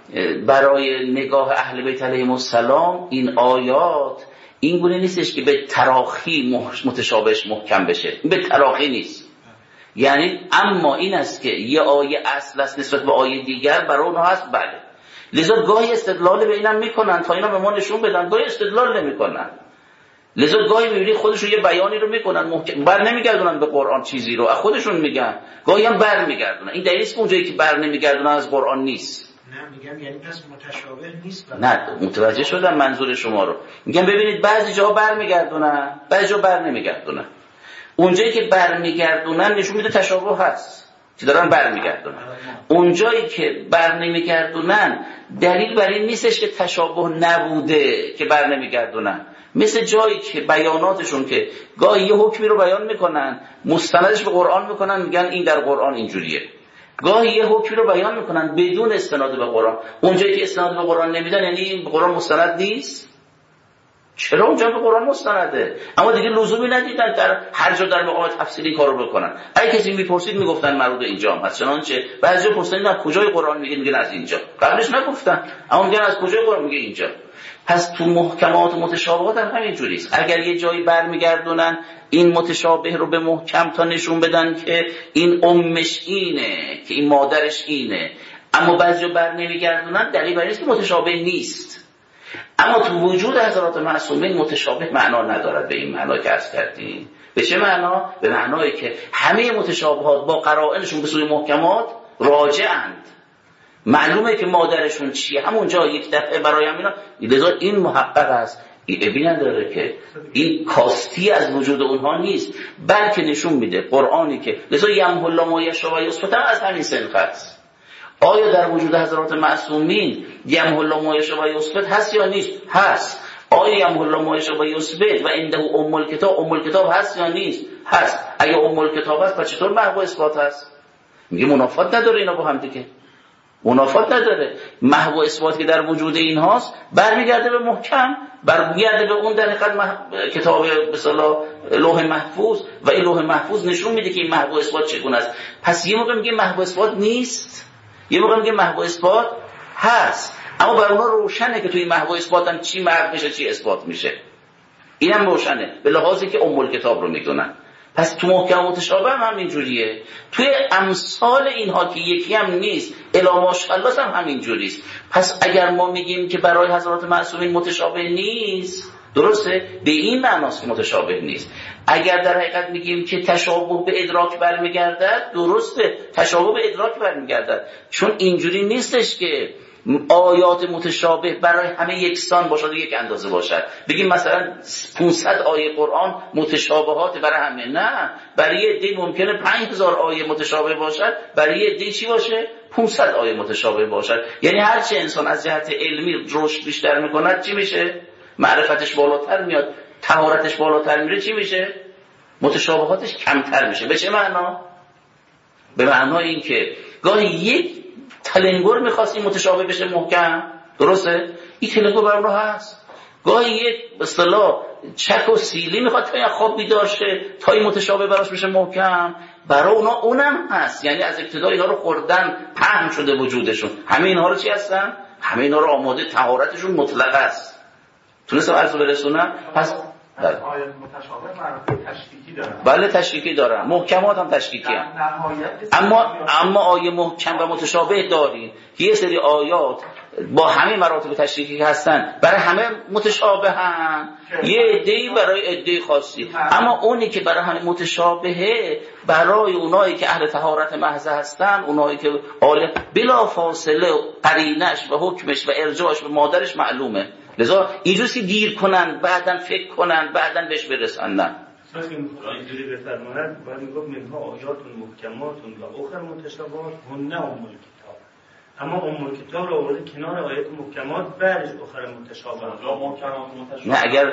برای نگاه اهل بیت علیهم السلام این آیات این گونه نیستش که به تراخی متشابهش محکم بشه، این به تراخی نیست. یعنی اما این است که یه آیه اصل است نسبت به آیه دیگر برای اونها هست، بله. لذا گاهی استدلال به اینم میکنن تا اینا به ما نشون بدن، گاهی استدلال نمیکنن. لذا گاهی میبینید خودشون یه بیانی رو میکنن محکم، بر نمیگردونن به قرآن چیزی رو، خودشون میگن، گاهی هم بر میگردونن. این دلیل است که اونجایی که بر نمیگردونن از قرآن نیست. نه میگم یعنی پس متشابه نیست. نه متوجه شدم منظور شما رو. میگم ببینید بعضی جا بر میگردونن، بعضی جا بر نمیگردونن. اونجایی که بر میگردونن نشون میده تشابه هست که دارن بر میگردونن. اونجایی که بر نمیگردونن دلیل بر این نیستش که تشابه نبوده که بر نمیگردونن. مثل جایی که بیاناتشون که گاهی یه حکمی رو بیان میکنن مستندش به قرآن میکنن، میگن این در قرآن اینجوریه. گاهی یه حکمی رو بیان میکنن بدون استناد به قرآن. اونجایی که استناد به قرآن نمیدن یعنی به قرآن مستند نیست. چرا اونجا به قرآن مستنده؟ اما دیگه لزومی ندیدن در هر جا در مقام تفصیلی کارو بکنن. اگه کسی میپرسید میگفتن مربوط اینجا هم هست. چنانچه بعضی پرسیدن از کجای قرآن میگن، میگن از اینجا. قبلش نگفتن اما میگن از کجای قرآن، میگه اینجا. پس تو محکمات و متشابهات هم همین جوریست. اگر یه جایی برمیگردونن این متشابه رو به محکم تا نشون بدن که این امش اینه، که این مادرش اینه، اما بعضی جا بر نمیگردونن، دلیل بر این است که متشابه نیست. اما تو وجود حضرات معصومین متشابه معنا ندارد به این معنا که عرض کردیم. به چه معنا؟ به معنایی که همه متشابهات با قرائنشون به سوی محکمات راجعند. معلومه که مادرشون چیه، همونجا یک دفعه برای همینا. لذا این محقق است، این نداره که این کاستی از وجود اونها نیست، بلکه نشون میده قرآنی که لذا یمحو الله ما یشاء و یثبت از همین سنخ است. آیا در وجود حضرات معصومین یمحو الله ما یشاء و یثبت هست یا نیست؟ هست. آیا یمحو الله ما یشاء و یثبت و عنده ام الکتاب، ام الکتاب هست یا نیست؟ هست. اگه ام الکتاب هست پس چطور محو اثبات هست؟ میگه منافات نداره اینا با هم دیگه، منافات نداره. محو اثباتی که در وجود اینهاست برمیگرده به محکم، برمیگرده به اون در حقیقت مح... کتاب به اصطلاح لوح محفوظ، و این لوح محفوظ نشون میده که این محو اثبات چگونه است. پس یه موقع میگه محو اثبات نیست، یه موقع میگه محو اثبات هست، اما برای اونها روشنه که توی محو اثبات هم چی محو میشه چی اثبات میشه. اینم روشنه به لحاظی که ام الکتاب رو میدونن. پس تو محکم متشابه هم همین جوریه. توی امثال اینها که یکی هم نیست، الا ماشاءالله هم همین جوریست. پس اگر ما میگیم که برای حضرات معصومین متشابه نیست، درسته؟ به این معناست که متشابه نیست. اگر در حقیقت میگیم که تشابه به ادراک برمیگردد، درسته، تشابه به ادراک برمیگردد، چون اینجوری نیستش که آیات متشابه برای همه یکسان باشد و یک اندازه باشد. بگیم مثلا پانصد آیه قرآن متشابهات برای همه، نه، برای یه عده ممکنه پنج هزار آیه متشابه باشد، برای یه عده چی باشه؟ پانصد آیه متشابه باشد. یعنی هر چه انسان از جهت علمی رشد بیشتر میکند چی میشه؟ معرفتش بالاتر میاد، طهارتش بالاتر میره، چی میشه؟ متشابهاتش کمتر میشه. به چه معنا؟ به معنای این که گاهی یک تلنگر میخواست این متشابه بشه محکم، درسته؟ این تلنگر برام رو هست. گاهی یک به اصطلاح چک و سیلی میخواد تا این خواب بیدار شه تا این متشابه براش بشه محکم، برای اونا اونم هست. یعنی از ابتدا اینا رو خوردن، پهن شده وجودشون. همه اینها رو چی هستن؟ همه اینا رو آماده، طهارتشون مطلق است. تونستم عرضو برسونم؟ پس بله. آیات متشابه مراتب تشکیکی دارن. بله تشکیکی دارن. محکمات هم تشکیکی هم. اما اما آیه محکم و متشابه داریم. یه سری آیات با همه مراتب تشکیکی هستن، برای همه متشابه هم، یه عده‌ای برای عده خاصی. اما اونی که برای همه متشابهه، برای اونایی که اهل طهارت محض هستن، اونایی که عالم، بلا فاصله قرینش و حکمش و ارجاعش به مادرش معلومه. لذا اینجوری که گیر کنن، بعدن فکر کنن، بعدن بهش برسندن. ساز این اینجوری بفرماید، باید میگفت منها آیات محکمات و اخر متشابهات هن ام الکتاب. اما ام الکتاب رو آورده کنار آیات محکمات، بعدش اخر متشابهات. نه اگر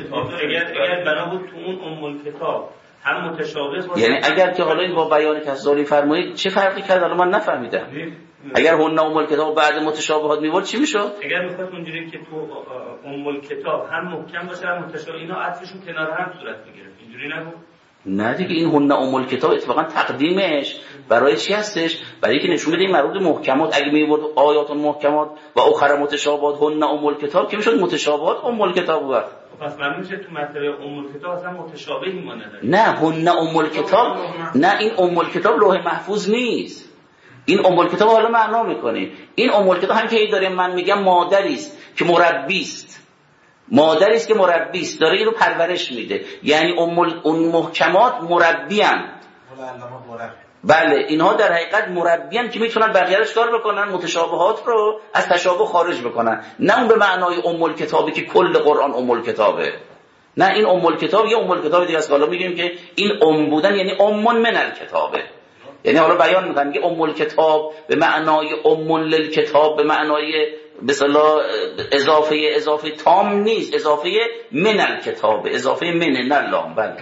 اگر اگر بنا بود تو اون ام الکتاب هم متشابه باشه، یعنی اگر که حالا این با بیانی که از داری فرمایید چه فرقی کرد الان من نفهمیدم. اگر هن ام الکتاب بعد متشابهات میورد چی میشد؟ اگر میخواد اونجوری که تو ام الکتاب هم محکم باشه هم متشابه، اینا عطفشون کنار هم صورت میگیره، اینجوری نبود؟ نه دیگه این هن ام الکتاب اتفاقا تقدیمش برای چی هستش؟ برای اینکه نشون بده این مربوط به محکمات. اگه میورد آیات محکمات و اخر متشابهات هن ام الکتاب که میشد متشابهات ام الکتاب بود. پس معلوم میشه تو مطلب ام الکتاب اصلا متشابهی ما نداره. نه هن ام الکتاب، نه این ام الکتاب لوح محفوظ نیست. این ام الکتاب حالا معنا میکنه. این ام الکتاب هم که داره من میگم مادری است که مربی است. مادری است که مربی است، داره اینو پرورش میده. یعنی ام اون محکمات مربی ان. بله اینها در حقیقت مربی ان که میتونن بقیه رو کار بکنن، متشابهات رو از تشابه خارج بکنن. نه اون به معنای ام الکتابی که کل قرآن ام الکتابه. نه این ام الکتاب یه ام الکتاب دیگه است. حالا میگیم که این ام بودن یعنی امون من الکتابه. یعنی حالا بیان میکنن که ام الکتاب به معنای امون للکتاب به معنای به اصطلاح اضافه اضافه تام نیست، اضافه من الکتاب، اضافه من نه لام. بله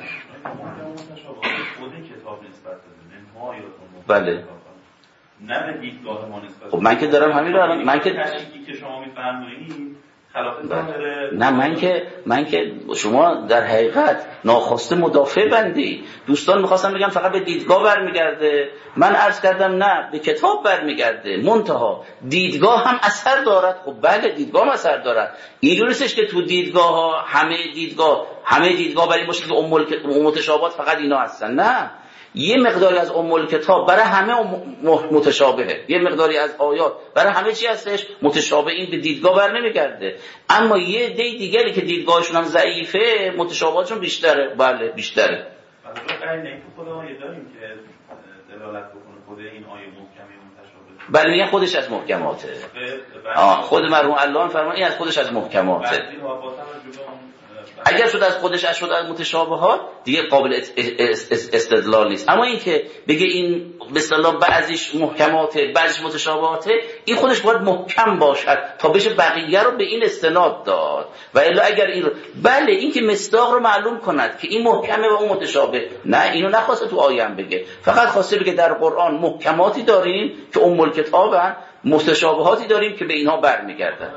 بله نه به دیدگاه ما نسبت. خب من که دارم همین رو الان من که که شما میفرمایید خلاف ظاهر. نه من که من که شما در حقیقت ناخواسته مدافع بندی. دوستان میخواستم بگم فقط به دیدگاه برمیگرده، من عرض کردم نه به کتاب برمیگرده. منتها دیدگاه هم اثر دارد. خب بله دیدگاه هم اثر دارد. اینجوری نیستش که تو دیدگاه ها همه دیدگاه همه دیدگاه برای مشکل ام متشابهات فقط اینا هستن. نه، یه مقداری از ام الکتاب برای همه متشابهه، یه مقداری از آیات برای همه چی هستش متشابه. این به دیدگاه بر نمیگرده. اما یه دی دیگری که دیدگاهشون هم ضعیفه متشابهاتشون بیشتره. بله بیشتره. البته این تو خود آیه داریم که دلالت بکنه خود این آیه محکمه متشابه. بله میگن خودش از محکماته. آه خود مرحوم علامه فرمان این از خودش از محکماته. اگر شد از خودش از شد از متشابهات دیگه قابل استدلال نیست. اما این که بگه این به اصطلاح بعضیش محکماته بعضیش متشابهاته، این خودش باید محکم باشد تا بشه بقیه رو به این استناد داد. و الا اگر این رو بله این که مصداق رو معلوم کند که این محکمه و اون متشابه، نه اینو نخواسته تو آیه هم بگه، فقط خواسته بگه در قرآن محکماتی داریم که ام الکتابن، متشابهاتی داریم که به اینها برمیگردن.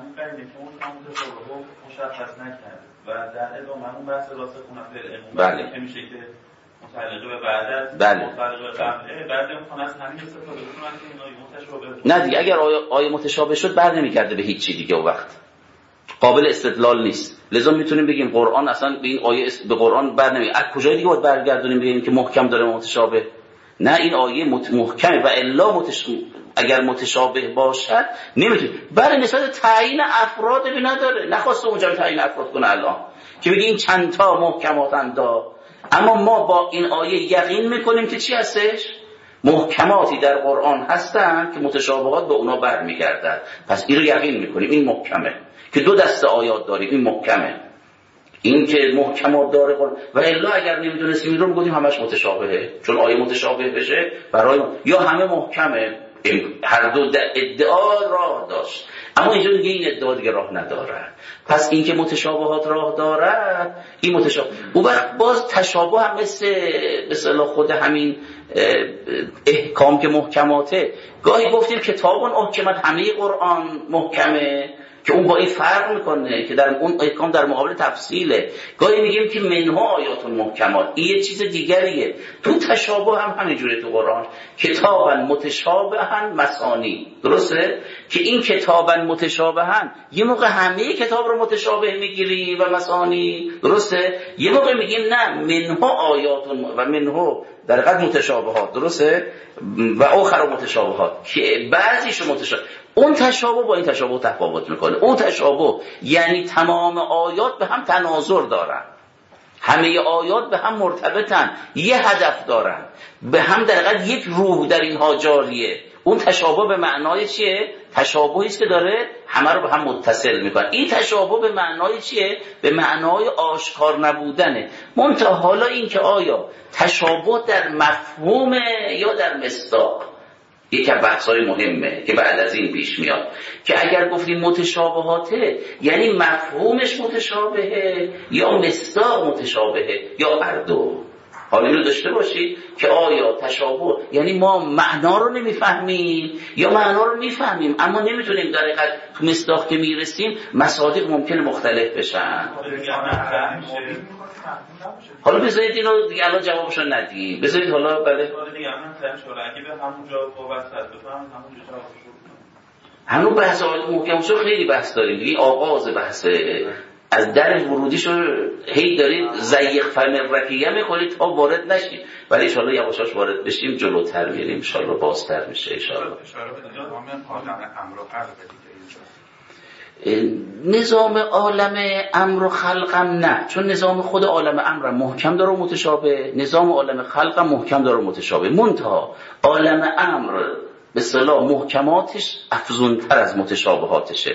و در ادامه اون بحث راسخون فی العلم بله که میشه که متعلق به بعد بله متعلق به قبل بعد امکان است همین استفاده بکنن که این آیه متشابه. نه دیگه اگر آیه, آیه متشابه شد بر نمیگرده به هیچ چی دیگه، اون وقت قابل استدلال نیست. لذا میتونیم بگیم قرآن اصلا به این آیه به قرآن بر نمیگرده. از کجای دیگه باید برگردونیم بگیم که محکم داره متشابه؟ نه این آیه محکمه و الا متش... اگر متشابه باشد نمیتونه. برای نسبت تعیین افراد به نداره، نخواسته اونجا تعیین افراد کنه الان که بگه این چند تا محکماتند. اما ما با این آیه یقین میکنیم که چی هستش؟ محکماتی در قرآن هستند که متشابهات به اونا برمیگردن. پس این رو یقین میکنیم این محکمه که دو دسته آیات داریم، این محکمه. این که محکمات داره قرآن و الا اگر نمیدونستیم این رو میگفتیم همش متشابهه، چون آیه متشابه بشه برای یا همه محکمه. هر دو ادعا راه داشت، اما اینجا دیگه این ادعا دیگه راه ندارد. پس این که متشابهات راه دارد این متشابه. اون وقت باز تشابه هم مثل به اصطلاح خود همین احکام که محکماته. گاهی گفتیم کتابون احکمت همه قرآن محکمه که اون با این فرق میکنه که در اون احکام در مقابل تفصیله. گاهی میگیم که منها آیات محکمات، این یه چیز دیگریه. تو تشابه هم همینجوره تو قرآن، کتابا متشابهن مثانی، درسته؟ که این کتابا متشابهن یه موقع همه کتاب رو متشابه میگیری و مثانی، درسته؟ یه موقع میگیم نه منها آیات و منها در حقیقت متشابهات، درسته؟ و آخر متشابهات که بعضیش متشابه. اون تشابه با این تشابه تفاوت میکنه. اون تشابه یعنی تمام آیات به هم تناظر دارن، همه آیات به هم مرتبطن، یه هدف دارن، به هم در حقیقت یک روح در اینها جاریه. اون تشابه به معنای چیه؟ تشابهی است که داره همه رو به هم متصل میکنه. این تشابه به معنای چیه؟ به معنای آشکار نبودنه. منتها حالا این که آیا تشابه در مفهوم یا در مصداق، یکی از بحث‌های مهمه که بعد از این پیش میاد که اگر گفتیم متشابهاته یعنی مفهومش متشابهه یا مصداق متشابهه یا هر دو. حالا اینو داشته باشید که آیا تشابه یعنی ما معنا رو نمیفهمیم یا معنا رو میفهمیم اما نمیتونیم در حقیقت تو مصداق که میرسیم مصادیق ممکنه مختلف بشن. حالا بذارید اینو دیگه الان جوابشو ندید، بذارید حالا بله دیگه من فهم شد اگه به همونجا وابسته بفهم همونجا جوابشو همون بحث محکمشو خیلی بحث داریم دیگه. آغاز بحث از در ورودیشو هی دارید زیق فهم رکیه میکنید تا وارد نشید، ولی انشاءالله یواشاش وارد بشیم جلوتر میریم، انشاءالله بازتر میشه انشاءالله. نظام عالم امر و خلقم نه، چون نظام خود عالم امر محکم داره و متشابه، نظام عالم خلقم محکم داره و متشابه. منتها عالم امر به اصطلاح محکماتش افزونتر از متشابهاتشه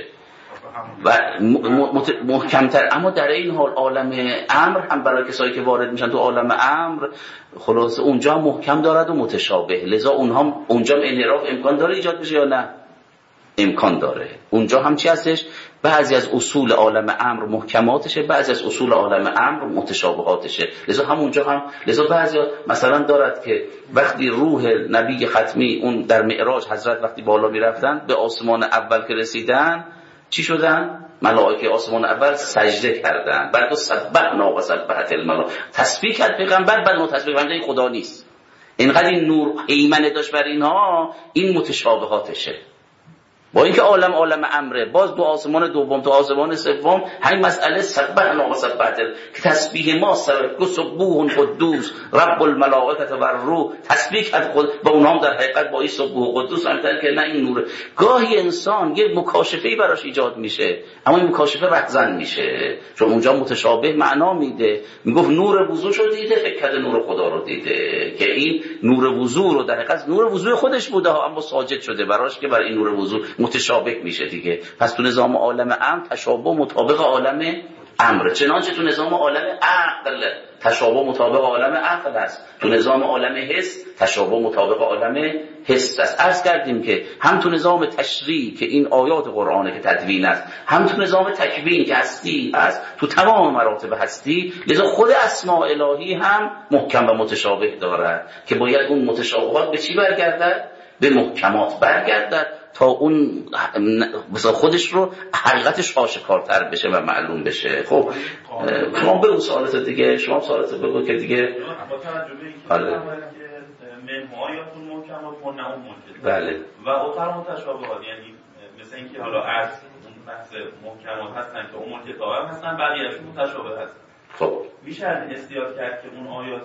و محکمتر، اما در این حال عالم امر هم برای کسایی که وارد میشن تو عالم امر خلاص اونجا هم محکم دارد و متشابه، لذا اونها اونجا انحراف امکان داره ایجاد بشه یا نه؟ امکان داره. اونجا هم چی هستش؟ بعضی از اصول عالم امر محکماتشه، بعضی از اصول عالم امر متشابهاتشه، لذا هم اونجا هم لذا بعضی مثلا دارد که وقتی روح نبی ختمی اون در معراج حضرت وقتی بالا میرفتن به آسمان اول که رسیدن چی شدن؟ ملائکه آسمان اول سجده کردن، بعد سبحنا و سبحت الملائکه تسبیح کرد پیغمبر، بعد ما تسبیح کردن این خدا نیست. اینقدر این نور ایمنه داشت بر اینها، این متشابهاتشه. با اینکه عالم عالم امره، باز دو آسمان دوم تو آسمان سوم همین مسئله سبحنا و سبحت که تسبیح ما سبوح قدوس رب الملائکه و الروح تسبیح کرد خود با اونام در حقیقت با این سبوح قدوس همتر که نه این نوره. گاهی انسان یه مکاشفه‌ای براش ایجاد میشه اما این مکاشفه رهزن میشه چون اونجا متشابه معنا میده. میگفت نور وضو شو دیده، فکر کرده نور خدا رو دیده که این نور وضو رو در حقیقت نور وضو خودش بوده اما ساجد شده براش که بر این نور وضو متشابه میشه دیگه. پس تو نظام عالم امر تشابه مطابق عالم امر، چنانچه تو نظام عالم عقل تشابه مطابق عالم عقل است، تو نظام عالم حس تشابه مطابق عالم حس است. عرض کردیم که هم تو نظام تشریع که این آیات قرآنه که تدوین است، هم تو نظام تکوین که هستی است، تو تمام مراتب هستی، لذا خود اسماء الهی هم محکم و متشابه دارد که باید اون متشابهات به چی برگردد؟ به محکمات برگردد تا اون مثلا خودش رو حقیقتش آشکارتر بشه و معلوم بشه. خب شما بگو سوالات دیگه، شما سوالات بگو که دیگه با توجه به اینکه منهایاتون محکمات و نه اون منکر بله و اخر متشابهات، یعنی مثل اینکه حالا از اون بحث محکمات هستن که اون کتاب هم هستن بقیه‌اش متشابه هست. خب میشه استیاد کرد که اون آیات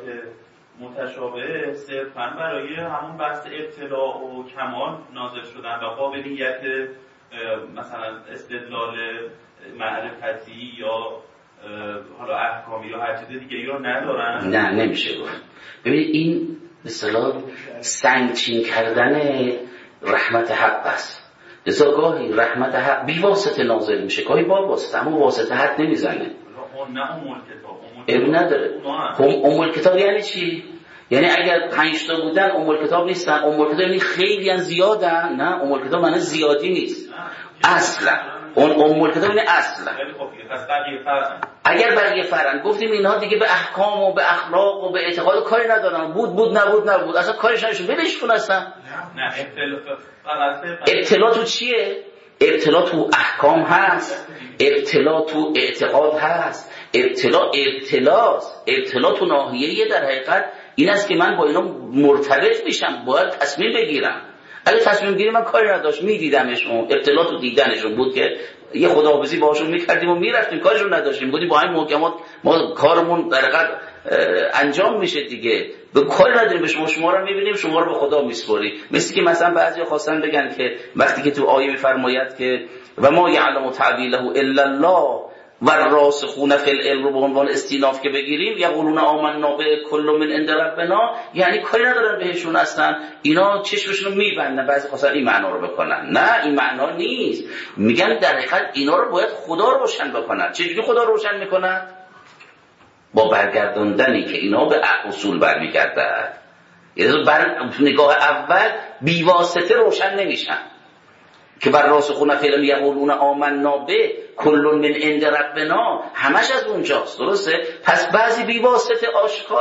متشابه صرفاً برای همون بحث ابتلاء و کمال نازل شدن و قابلیت مثلا استدلال معرفتی یا حالا احکامی یا هر چیز دیگه رو ندارن؟ نه نمیشه گفت. ببینید این به اصطلاح سنگچین کردن رحمت حق است. لذا گاهی رحمت حق بی واسطه نازل میشه، گاهی با واسطه، اما واسطه حق نمیزنه. اون نه اون کتاب ام نداره. ام کتاب یعنی چی؟ یعنی اگر پنج تا بودن ام کتاب نیستن، ام کتاب یعنی خیلی ان زیادن؟ نه ام کتاب معنی زیادی نیست اصلا. اون ام کتاب یعنی اصلا. اگر بقیه فرن گفتیم اینها دیگه به احکام و به اخلاق و به اعتقاد کاری ندارن، بود بود نبود نبود اصلا کارش نشون بلش کن اصلا. نه ابتلا تو چیه؟ ابتلا تو احکام هست، ابتلا تو اعتقاد هست، ابتلا ابتلاست، ابتلا تو ناحیه‌ای در حقیقت این است که من با اینا مرتبط میشم، باید تصمیم بگیرم. اگه تصمیم گیری من کاری نداشت میدیدمشون، ابتلا تو دیدنشون بود که یه خداحافظی باهاشون میکردیم و میرفتیم، کارشون نداشتیم، بودیم با همین محکمات ما کارمون در حقیقت انجام میشه دیگه، به کاری نداریم به شما، شما رو میبینیم شما رو به خدا میسپاریم. مثل که مثلا بعضی خواستن بگن که وقتی که تو آیه میفرماید که و ما یعلم تعبیله الا الله و الراسخون فی العلم رو به عنوان استیناف که بگیریم یقولون آمنا به کل من عند ربنا، یعنی کاری ندارن بهشون اصلا، اینا چشمشون رو میبندن. بعضی خواستن این معنا رو بکنن، نه این معنا نیست، میگن در حقیقت اینا رو باید خدا روشن بکنن. چجوری خدا روشن میکنن؟ با برگردوندنی که اینا به اصول برمیگردن. یعنی بر نگاه اول بی واسطه روشن نمیشن که بر راسخون فی العلم یقولون آمنا به کل من عند ربنا، همش از اونجاست، درسته؟ پس بعضی بی واسطه آشکار است،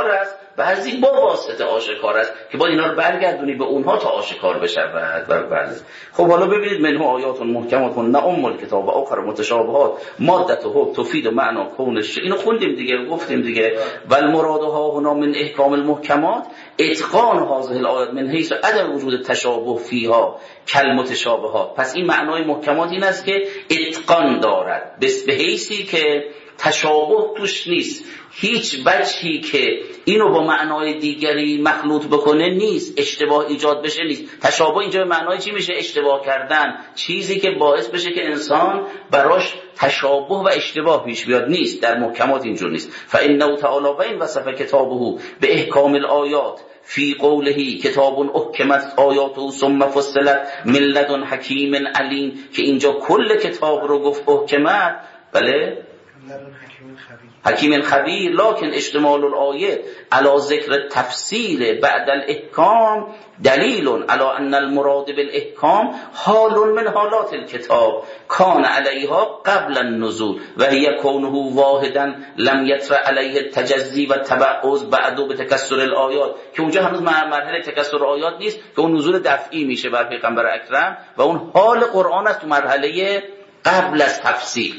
بعضی با واسطه آشکار است که با اینا رو برگردونی به اونها تا آشکار بشود. بله. خب حالا ببینید منه آیات محکمات هن ام الکتاب و آخر متشابهات مادته تفید و معنا کونش. اینو خوندیم دیگه، گفتیم دیگه. والمرادها هنا من احکام المحکمات اتقان هذه الآیات من حیث عدم وجود تشابه فیها کالمتشابهات. پس این معنای محکمات این است که اتقان دارد به حیثی که تشابه توش نیست، هیچ وجهی که اینو با معنای دیگری مخلوط بکنه نیست، اشتباه ایجاد بشه نیست. تشابه اینجا به معنای چی میشه؟ اشتباه کردن، چیزی که باعث بشه که انسان براش تشابه و اشتباه پیش بیاد نیست. در محکمات اینجور نیست. فإنه تعالی بین وصف کتابه به احکام الآیات فی قوله کتاب احکمت آیاته ثم فصلت من لدن حکیم علیم، که اینجا کل کتاب رو گفت احکمت، بله حکیم خبیر، لکن اشتمال الآیه علی ذکر تفصیل بعد الاحکام دلیل علی ان المراد بالاحکام حال من حالات الكتاب کان علیها قبل النزول و هی کونه واحدا لم یطرأ علیه التجزی و تبعض بعد بتکسر الآیات، که اونجا هنوز مرحله تکسر آیات نیست که اون نزول دفعی میشه بر پیغمبر اکرم و اون حال قرآن است تو مرحله قبل از تفصیل.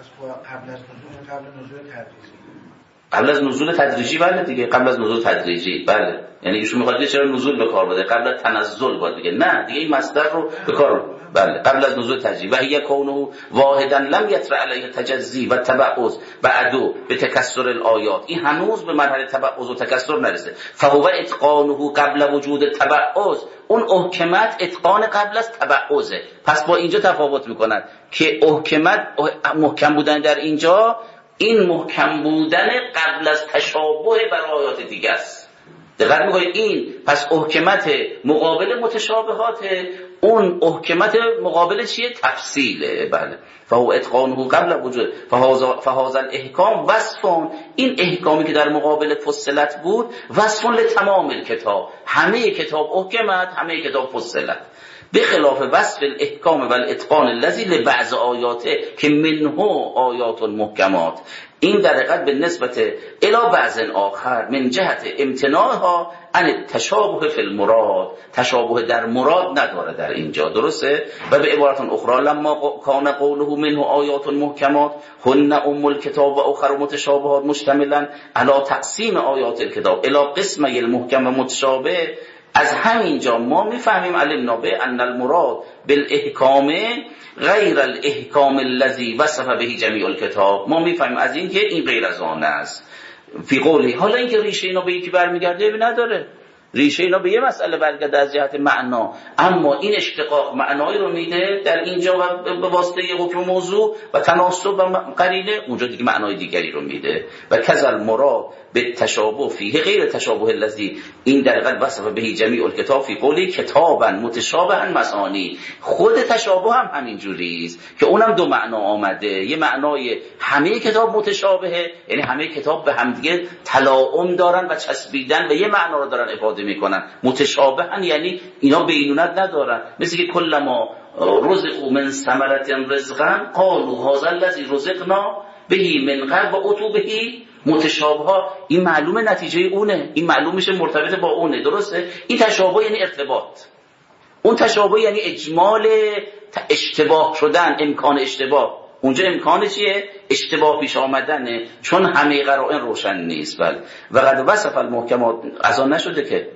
قبل از نزول قبل نزول تدریجی قبل از نزول تدریجی بله دیگه، قبل از نزول تدریجی بله. یعنی ایشون میخواد چرا نزول به کار بده، قبل از تنزل باید دیگه، نه دیگه این مصدر رو به کار بله قبل از نزول تدریجی. و هی کونه واحدا لم یطرأ علیه تجزی و تبعض بعدو به تکسر الآیات، این هنوز به مرحله تبعض و تکسر نرسیده. فهو اتقانه قبل وجود تبعض، اون احکمت اتقان قبل از تبعضه. پس با اینجا تفاوت میکنن که احکمت محکم بودن در اینجا، این محکم بودن قبل از تشابه بر آیات دیگه است. دقت میکنید این پس احکمت مقابل متشابهات، اون احکمت مقابل چیه؟ تفصیله. بله. فهو اتقانه قبل وجود فهذا الاحکام وصفون، این احکامی که در مقابل فصلت بود وصفون لتمام الکتاب، همه کتاب احکمت، همه کتاب فصلت، بخلاف وصف الاحکام و الاتقان الذی لبعض آیاته که منه آیات محکمات، این در حقیقت به نسبت الی بعض آخر من جهت امتناعها عن التشابه فی المراد، تشابه در مراد نداره در اینجا، درسته؟ و به عبارت اخرى لما کان قوله منه آیات محکمات هن ام الکتاب و اخر متشابهات مشتملا علی تقسیم آیات الکتاب الی قسمه المحکم و متشابه، از همینجا ما میفهمیم علمنا به ان المراد بالاحکام غیر الاحکام الذی وصف به جمیع الکتاب، ما میفهمیم از این که این غیر از آن است فی قولی. حالا اینکه ریشه اینا به یکی برمیگرده بی نداره، ریشه اینا به یه مسئله برگرده از جهت معنا، اما این اشتقاق معنایی رو میده در اینجا و به واسطه حکم موضوع و تناسب و قرینه، اونجا دیگه معنای دیگری رو میده. و کذل مراد به تشابه فیه غیر تشابه الذی، این در حقیقت وصف به جمیع الکتاب فی قولی کتابا متشابها مثانی، خود تشابه هم همین جوری است که اونم دو معنا آمده، یه معنای همه کتاب متشابهه، یعنی همه کتاب به همدیگه تلاؤم دارن و چسبیدن و یه معنا رو دارن افاده میکنن، متشابهن یعنی اینا بینونت ندارن، مثل که کل ما رزقوا من ثمرة رزقا قالوا هذا الذی رزقنا به من قبل و اتوا به متشابه ها، این معلومه نتیجه اونه، این معلوم میشه مرتبط با اونه، درسته؟ این تشابه یعنی ارتباط، اون تشابه یعنی اجمال اشتباه شدن، امکان اشتباه، اونجا امکان چیه؟ اشتباه پیش آمدنه، چون همه قرائن روشن نیست. بله. و قد وصف المحکمات، از آن نشده که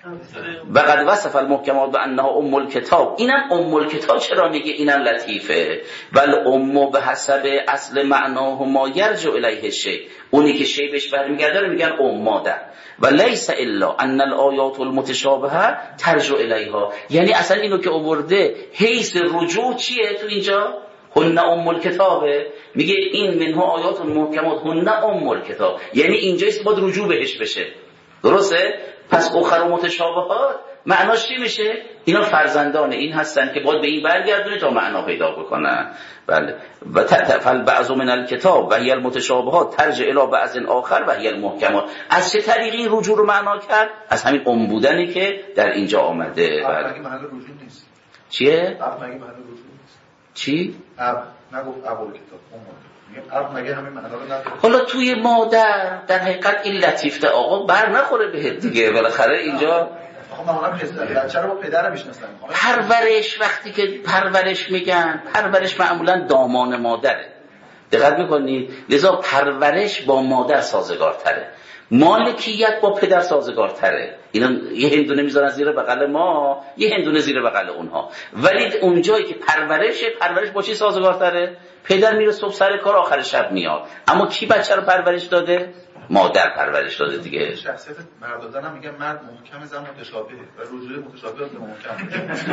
و قد وصف المحکمات بانها ام الکتاب، اینم ام الکتاب چرا میگه اینم لطیفه؟ بل ام به حسب اصل معناه ما یرجع الیه شی، اونی که شی بهش برمیگرده رو میگن ام مادر. و لیس الا ان الآیات المتشابهه ترجع الیها، یعنی اصلا اینو که آورده حیث رجوع چیه تو اینجا؟ هن ام الکتابه، میگه این منها آیات محکمات هن ام الکتاب، یعنی اینجا است باید رجوع بهش بشه، درسته؟ پس اخر متشابهات معناش چی میشه؟ اینا فرزندان این هستن که باید به این برگردونه تا معنا پیدا بکنن. بله. و تفل بعض من الکتاب و هی المتشابهات ترجع الی بعض آخر و هی المحکمات، از چه طریقی رجوع رو معنا کرد؟ از همین ام بودنی که در اینجا آمده. بله. مگه محل رجوع نیست؟ چیه؟ اب مگه محل رجوع نیست؟ چی؟ اب نگفت ابو الکتاب، عرب مگه همین معنا رو نداره؟ حالا توی مادر در حقیقت این لطیفه آقا بر نخوره بهت دیگه، بالاخره اینجا خب معمولا پدر بچه رو با پدر میشناسن. پرورش، وقتی که پرورش میگن، پرورش معمولا دامان مادره، دقت میکنید؟ لذا پرورش با مادر سازگارتره، مالکیت با پدر سازگارتره. اینا یه هندونه میذارن زیر بغل ما، یه هندونه زیر بغل اونها، ولی اونجایی که پرورش، پرورش با چی سازگارتره؟ پدر میره صبح سر کار، آخر شب میاد. اما کی بچه رو پرورش داده؟ مادر پرورش داده دیگه. شخصیت مرد دادن هم میگن مرد محکم، زن متشابهه و رجوع متشابه به محکم.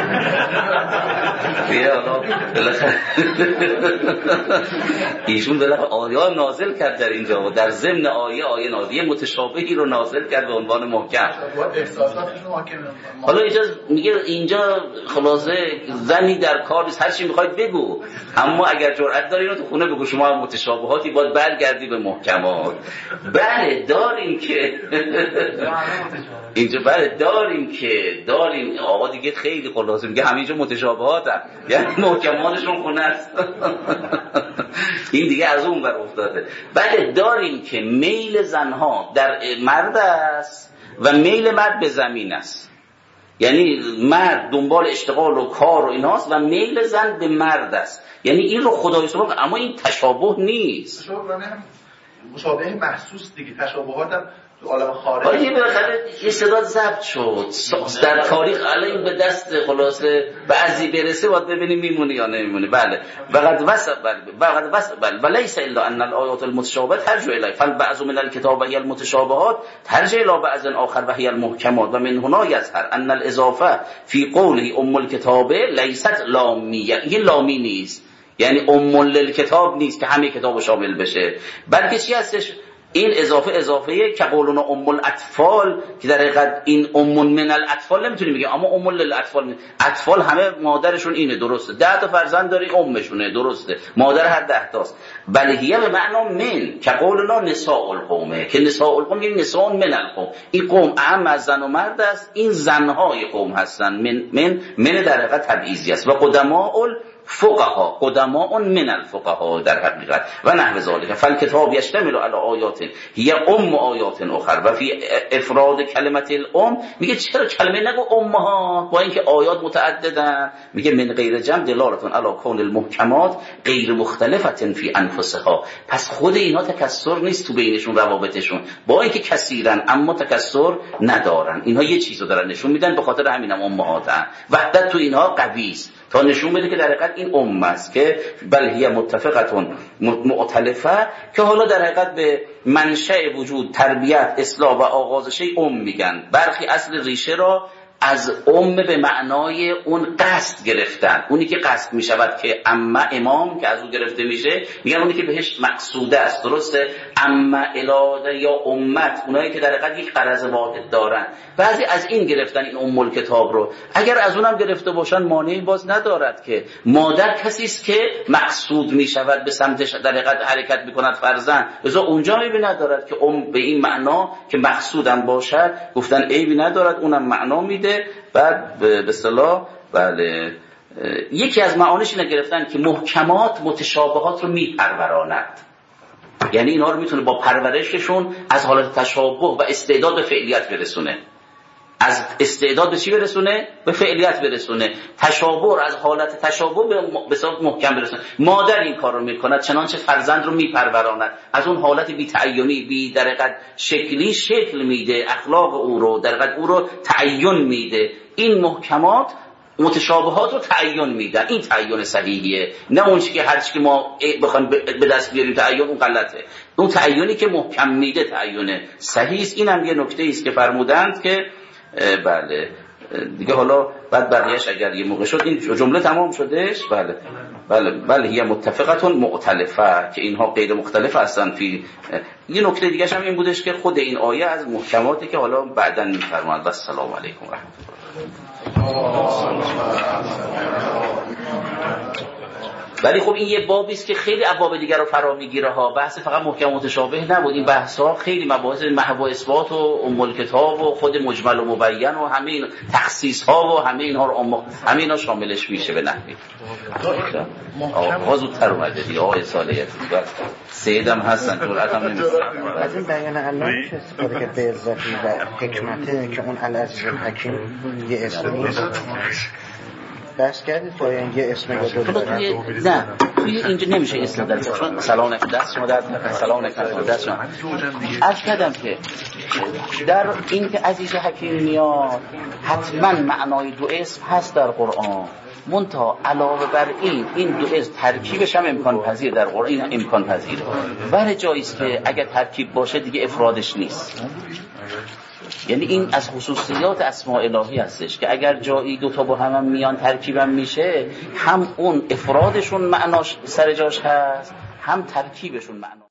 بیا حالا بالاخره ایشون بالاخره آیه نازل کرد در اینجا و در ضمن آیه آیه نازل متشابهی رو نازل کرد به عنوان محکم. حالا اینجا میگه اینجا خلاصه زنی در کار نیست، هر چی میخواید بگو، اما اگر جرأت داری اینو تو خونه بگو، شما متشابهاتی باید برگردی به محکمات. بله داریم که اینجا بله داریم که داریم آقا دیگه خیلی خلاصه میگه همینجا متشابهات هم، یعنی محکماتشون خونه است. این دیگه از اون بر افتاده. بله داریم که میل زنها در مرد است و میل مرد به زمین است، یعنی مرد دنبال اشتغال و کار و ایناست و میل زن به مرد است، یعنی این رو خدای سبحانه. اما این تشابه نیست، مشابه محسوس دیگه. تشابهات هم تو عالم خارج. آره یه بالاخره یه صدا ضبط شد در تاریخ، الان به دست خلاصه بعضی برسه باید ببینیم میمونه یا نمیمونه. بله وقد وصل وقد وصل ولیس الا ان الآیات المتشابهه ترجع الی فالبعض من الكتاب هي المتشابهات ترجع الى بعض آخر و هي المحکمات و من هنا یظهر ان الاضافه فی قوله ام الكتاب لیست لامیه. این لامی نیست، یعنی ام الکتاب نیست که همه کتاب شامل بشه، بلکه چی هستش؟ این اضافه اضافه که قولنا ام الاطفال، که در حقیقت این ام من الاطفال نمیتونیم بگیم، اما ام للاطفال، اطفال همه مادرشون اینه، درسته، ده تا فرزند داری امشونه، درسته، مادر هر ده تاست. بله هیه به معنا من که قولنا نساء القومه، که نساء القوم یعنی نساء من القوم، این قوم اعم از زن و مرد است، این زنهای قوم هستن. من من من در حقیقت تبعیضی است. و قدماء فقها قدماء من الفقها در حقیقت و نحو ذلك. فالکتاب یشتمل علی آیات هی ام آیات اخر و فی افراد کلمه الام. میگه چرا کلمه نگو امها با اینکه آیات متعددن؟ میگه من غیر جمع دلالتون علی کون المحکمات غیر مختلفه فی انفسها. پس خود اینا تکثر نیست تو بینشون، روابطشون با اینکه کثیرن اما تکثر ندارن. اینها یه چیزو دارن نشون میدن، به خاطر همینم امهاتن. وحدت تو اینها قوی است تا نشون بده که در حقیقت این ام است که بل هی متفقتون مؤتلفه، که حالا در حقیقت به منشأ وجود، تربیت، اصلاح و آغازش ام میگن. برخی اصل ریشه را از ام به معنای اون قصد گرفتن، اونی که قصد میشود که اما امام که از اون گرفته میشه، میگن اونی که بهش مقصوده است، درسته؟ اما الاده یا امت، اونایی که در حقیقت یک غرض واحد دارن. بعضی از این گرفتن این ام الکتاب رو. اگر از اونم گرفته باشن مانعی باز ندارد که مادر کسی است که مقصود میشود به سمتش در حقیقت حرکت میکند فرزند، لذا اونجا عیبی ندارد که ام به این معنا که مقصودم باشد، گفتن عیبی ندارد، اونم معنا میده. بعد به اصطلاح بله یکی از معانیش اینه گرفتن که محکمات متشابهات رو میپروراند، یعنی اینها رو میتونه با پرورششون از حالت تشابه و استعداد به فعلیت برسونه. از استعداد به چی برسونه؟ به فعلیت برسونه. تشابه از حالت تشابه به صورت محکم برسونه. مادر این کار رو میکند، چنانچه فرزند رو میپروراند، از اون حالت بی تعیینی، بی در حقیقت شکلی شکل میده، اخلاق او رو در حقیقت او رو تعیین میده. این محکمات متشابهات رو تعیین میدن. این تعیین صحیحیه، نه اون چیزی که هر چی که ما بخوایم به دست بیاریم تعیین اون غلطه. اون تعیینی که محکم میده تعیین صحیح است. اینم یه نکته است که فرمودند که بله دیگه حالا بعد بقیه‌اش اگر یه موقع شد این جمله تمام شدهش. بله بله بله هی متفقتون مؤتلفه، که اینها غیر مختلف هستن. فی یه نکته دیگه هم این بودش که خود این آیه از محکماتی که حالا بعداً می‌فرمایند. السلام علیکم و رحمت الله. ولی خب این یه بابی است که خیلی ابواب دیگر رو فرا میگیره ها. بحث فقط محکم متشابه نبود، این بحث ها خیلی مباحث محو و اثبات و ام الکتاب و خود مجمل و مبین و همه این تخصیص ها و همه اینها رو ام... همه اینا شاملش میشه به نحوی. آقا زودتر اومده دیگه آقای صالحی سیدم هستن جرأتم نمی‌کنه. از این بیان الله میشه استفاده کرد به عزتی و حکمته که اون العزیز الحکیم یه اسم نیست. بس کردید با این یه اسم یا دو داره؟ نه توی اینجا نمیشه اسم داره، چون سلام نکن دست شما در سلام نکن دست شما عرض کردم که در این که عزیز حکیم میاد حتما معنای دو اسم هست در قرآن، منتها علاوه بر این این دو اسم ترکیبش هم امکان پذیر در قرآن، این امکان پذیره. بر جاییست که اگر ترکیب باشه دیگه افرادش نیست. یعنی این از خصوصیات اسماء الهی هستش که اگر جایی دو تا با هم, هم میان ترکیبم میشه، هم اون افرادشون معناش سر جاش هست، هم ترکیبشون معنا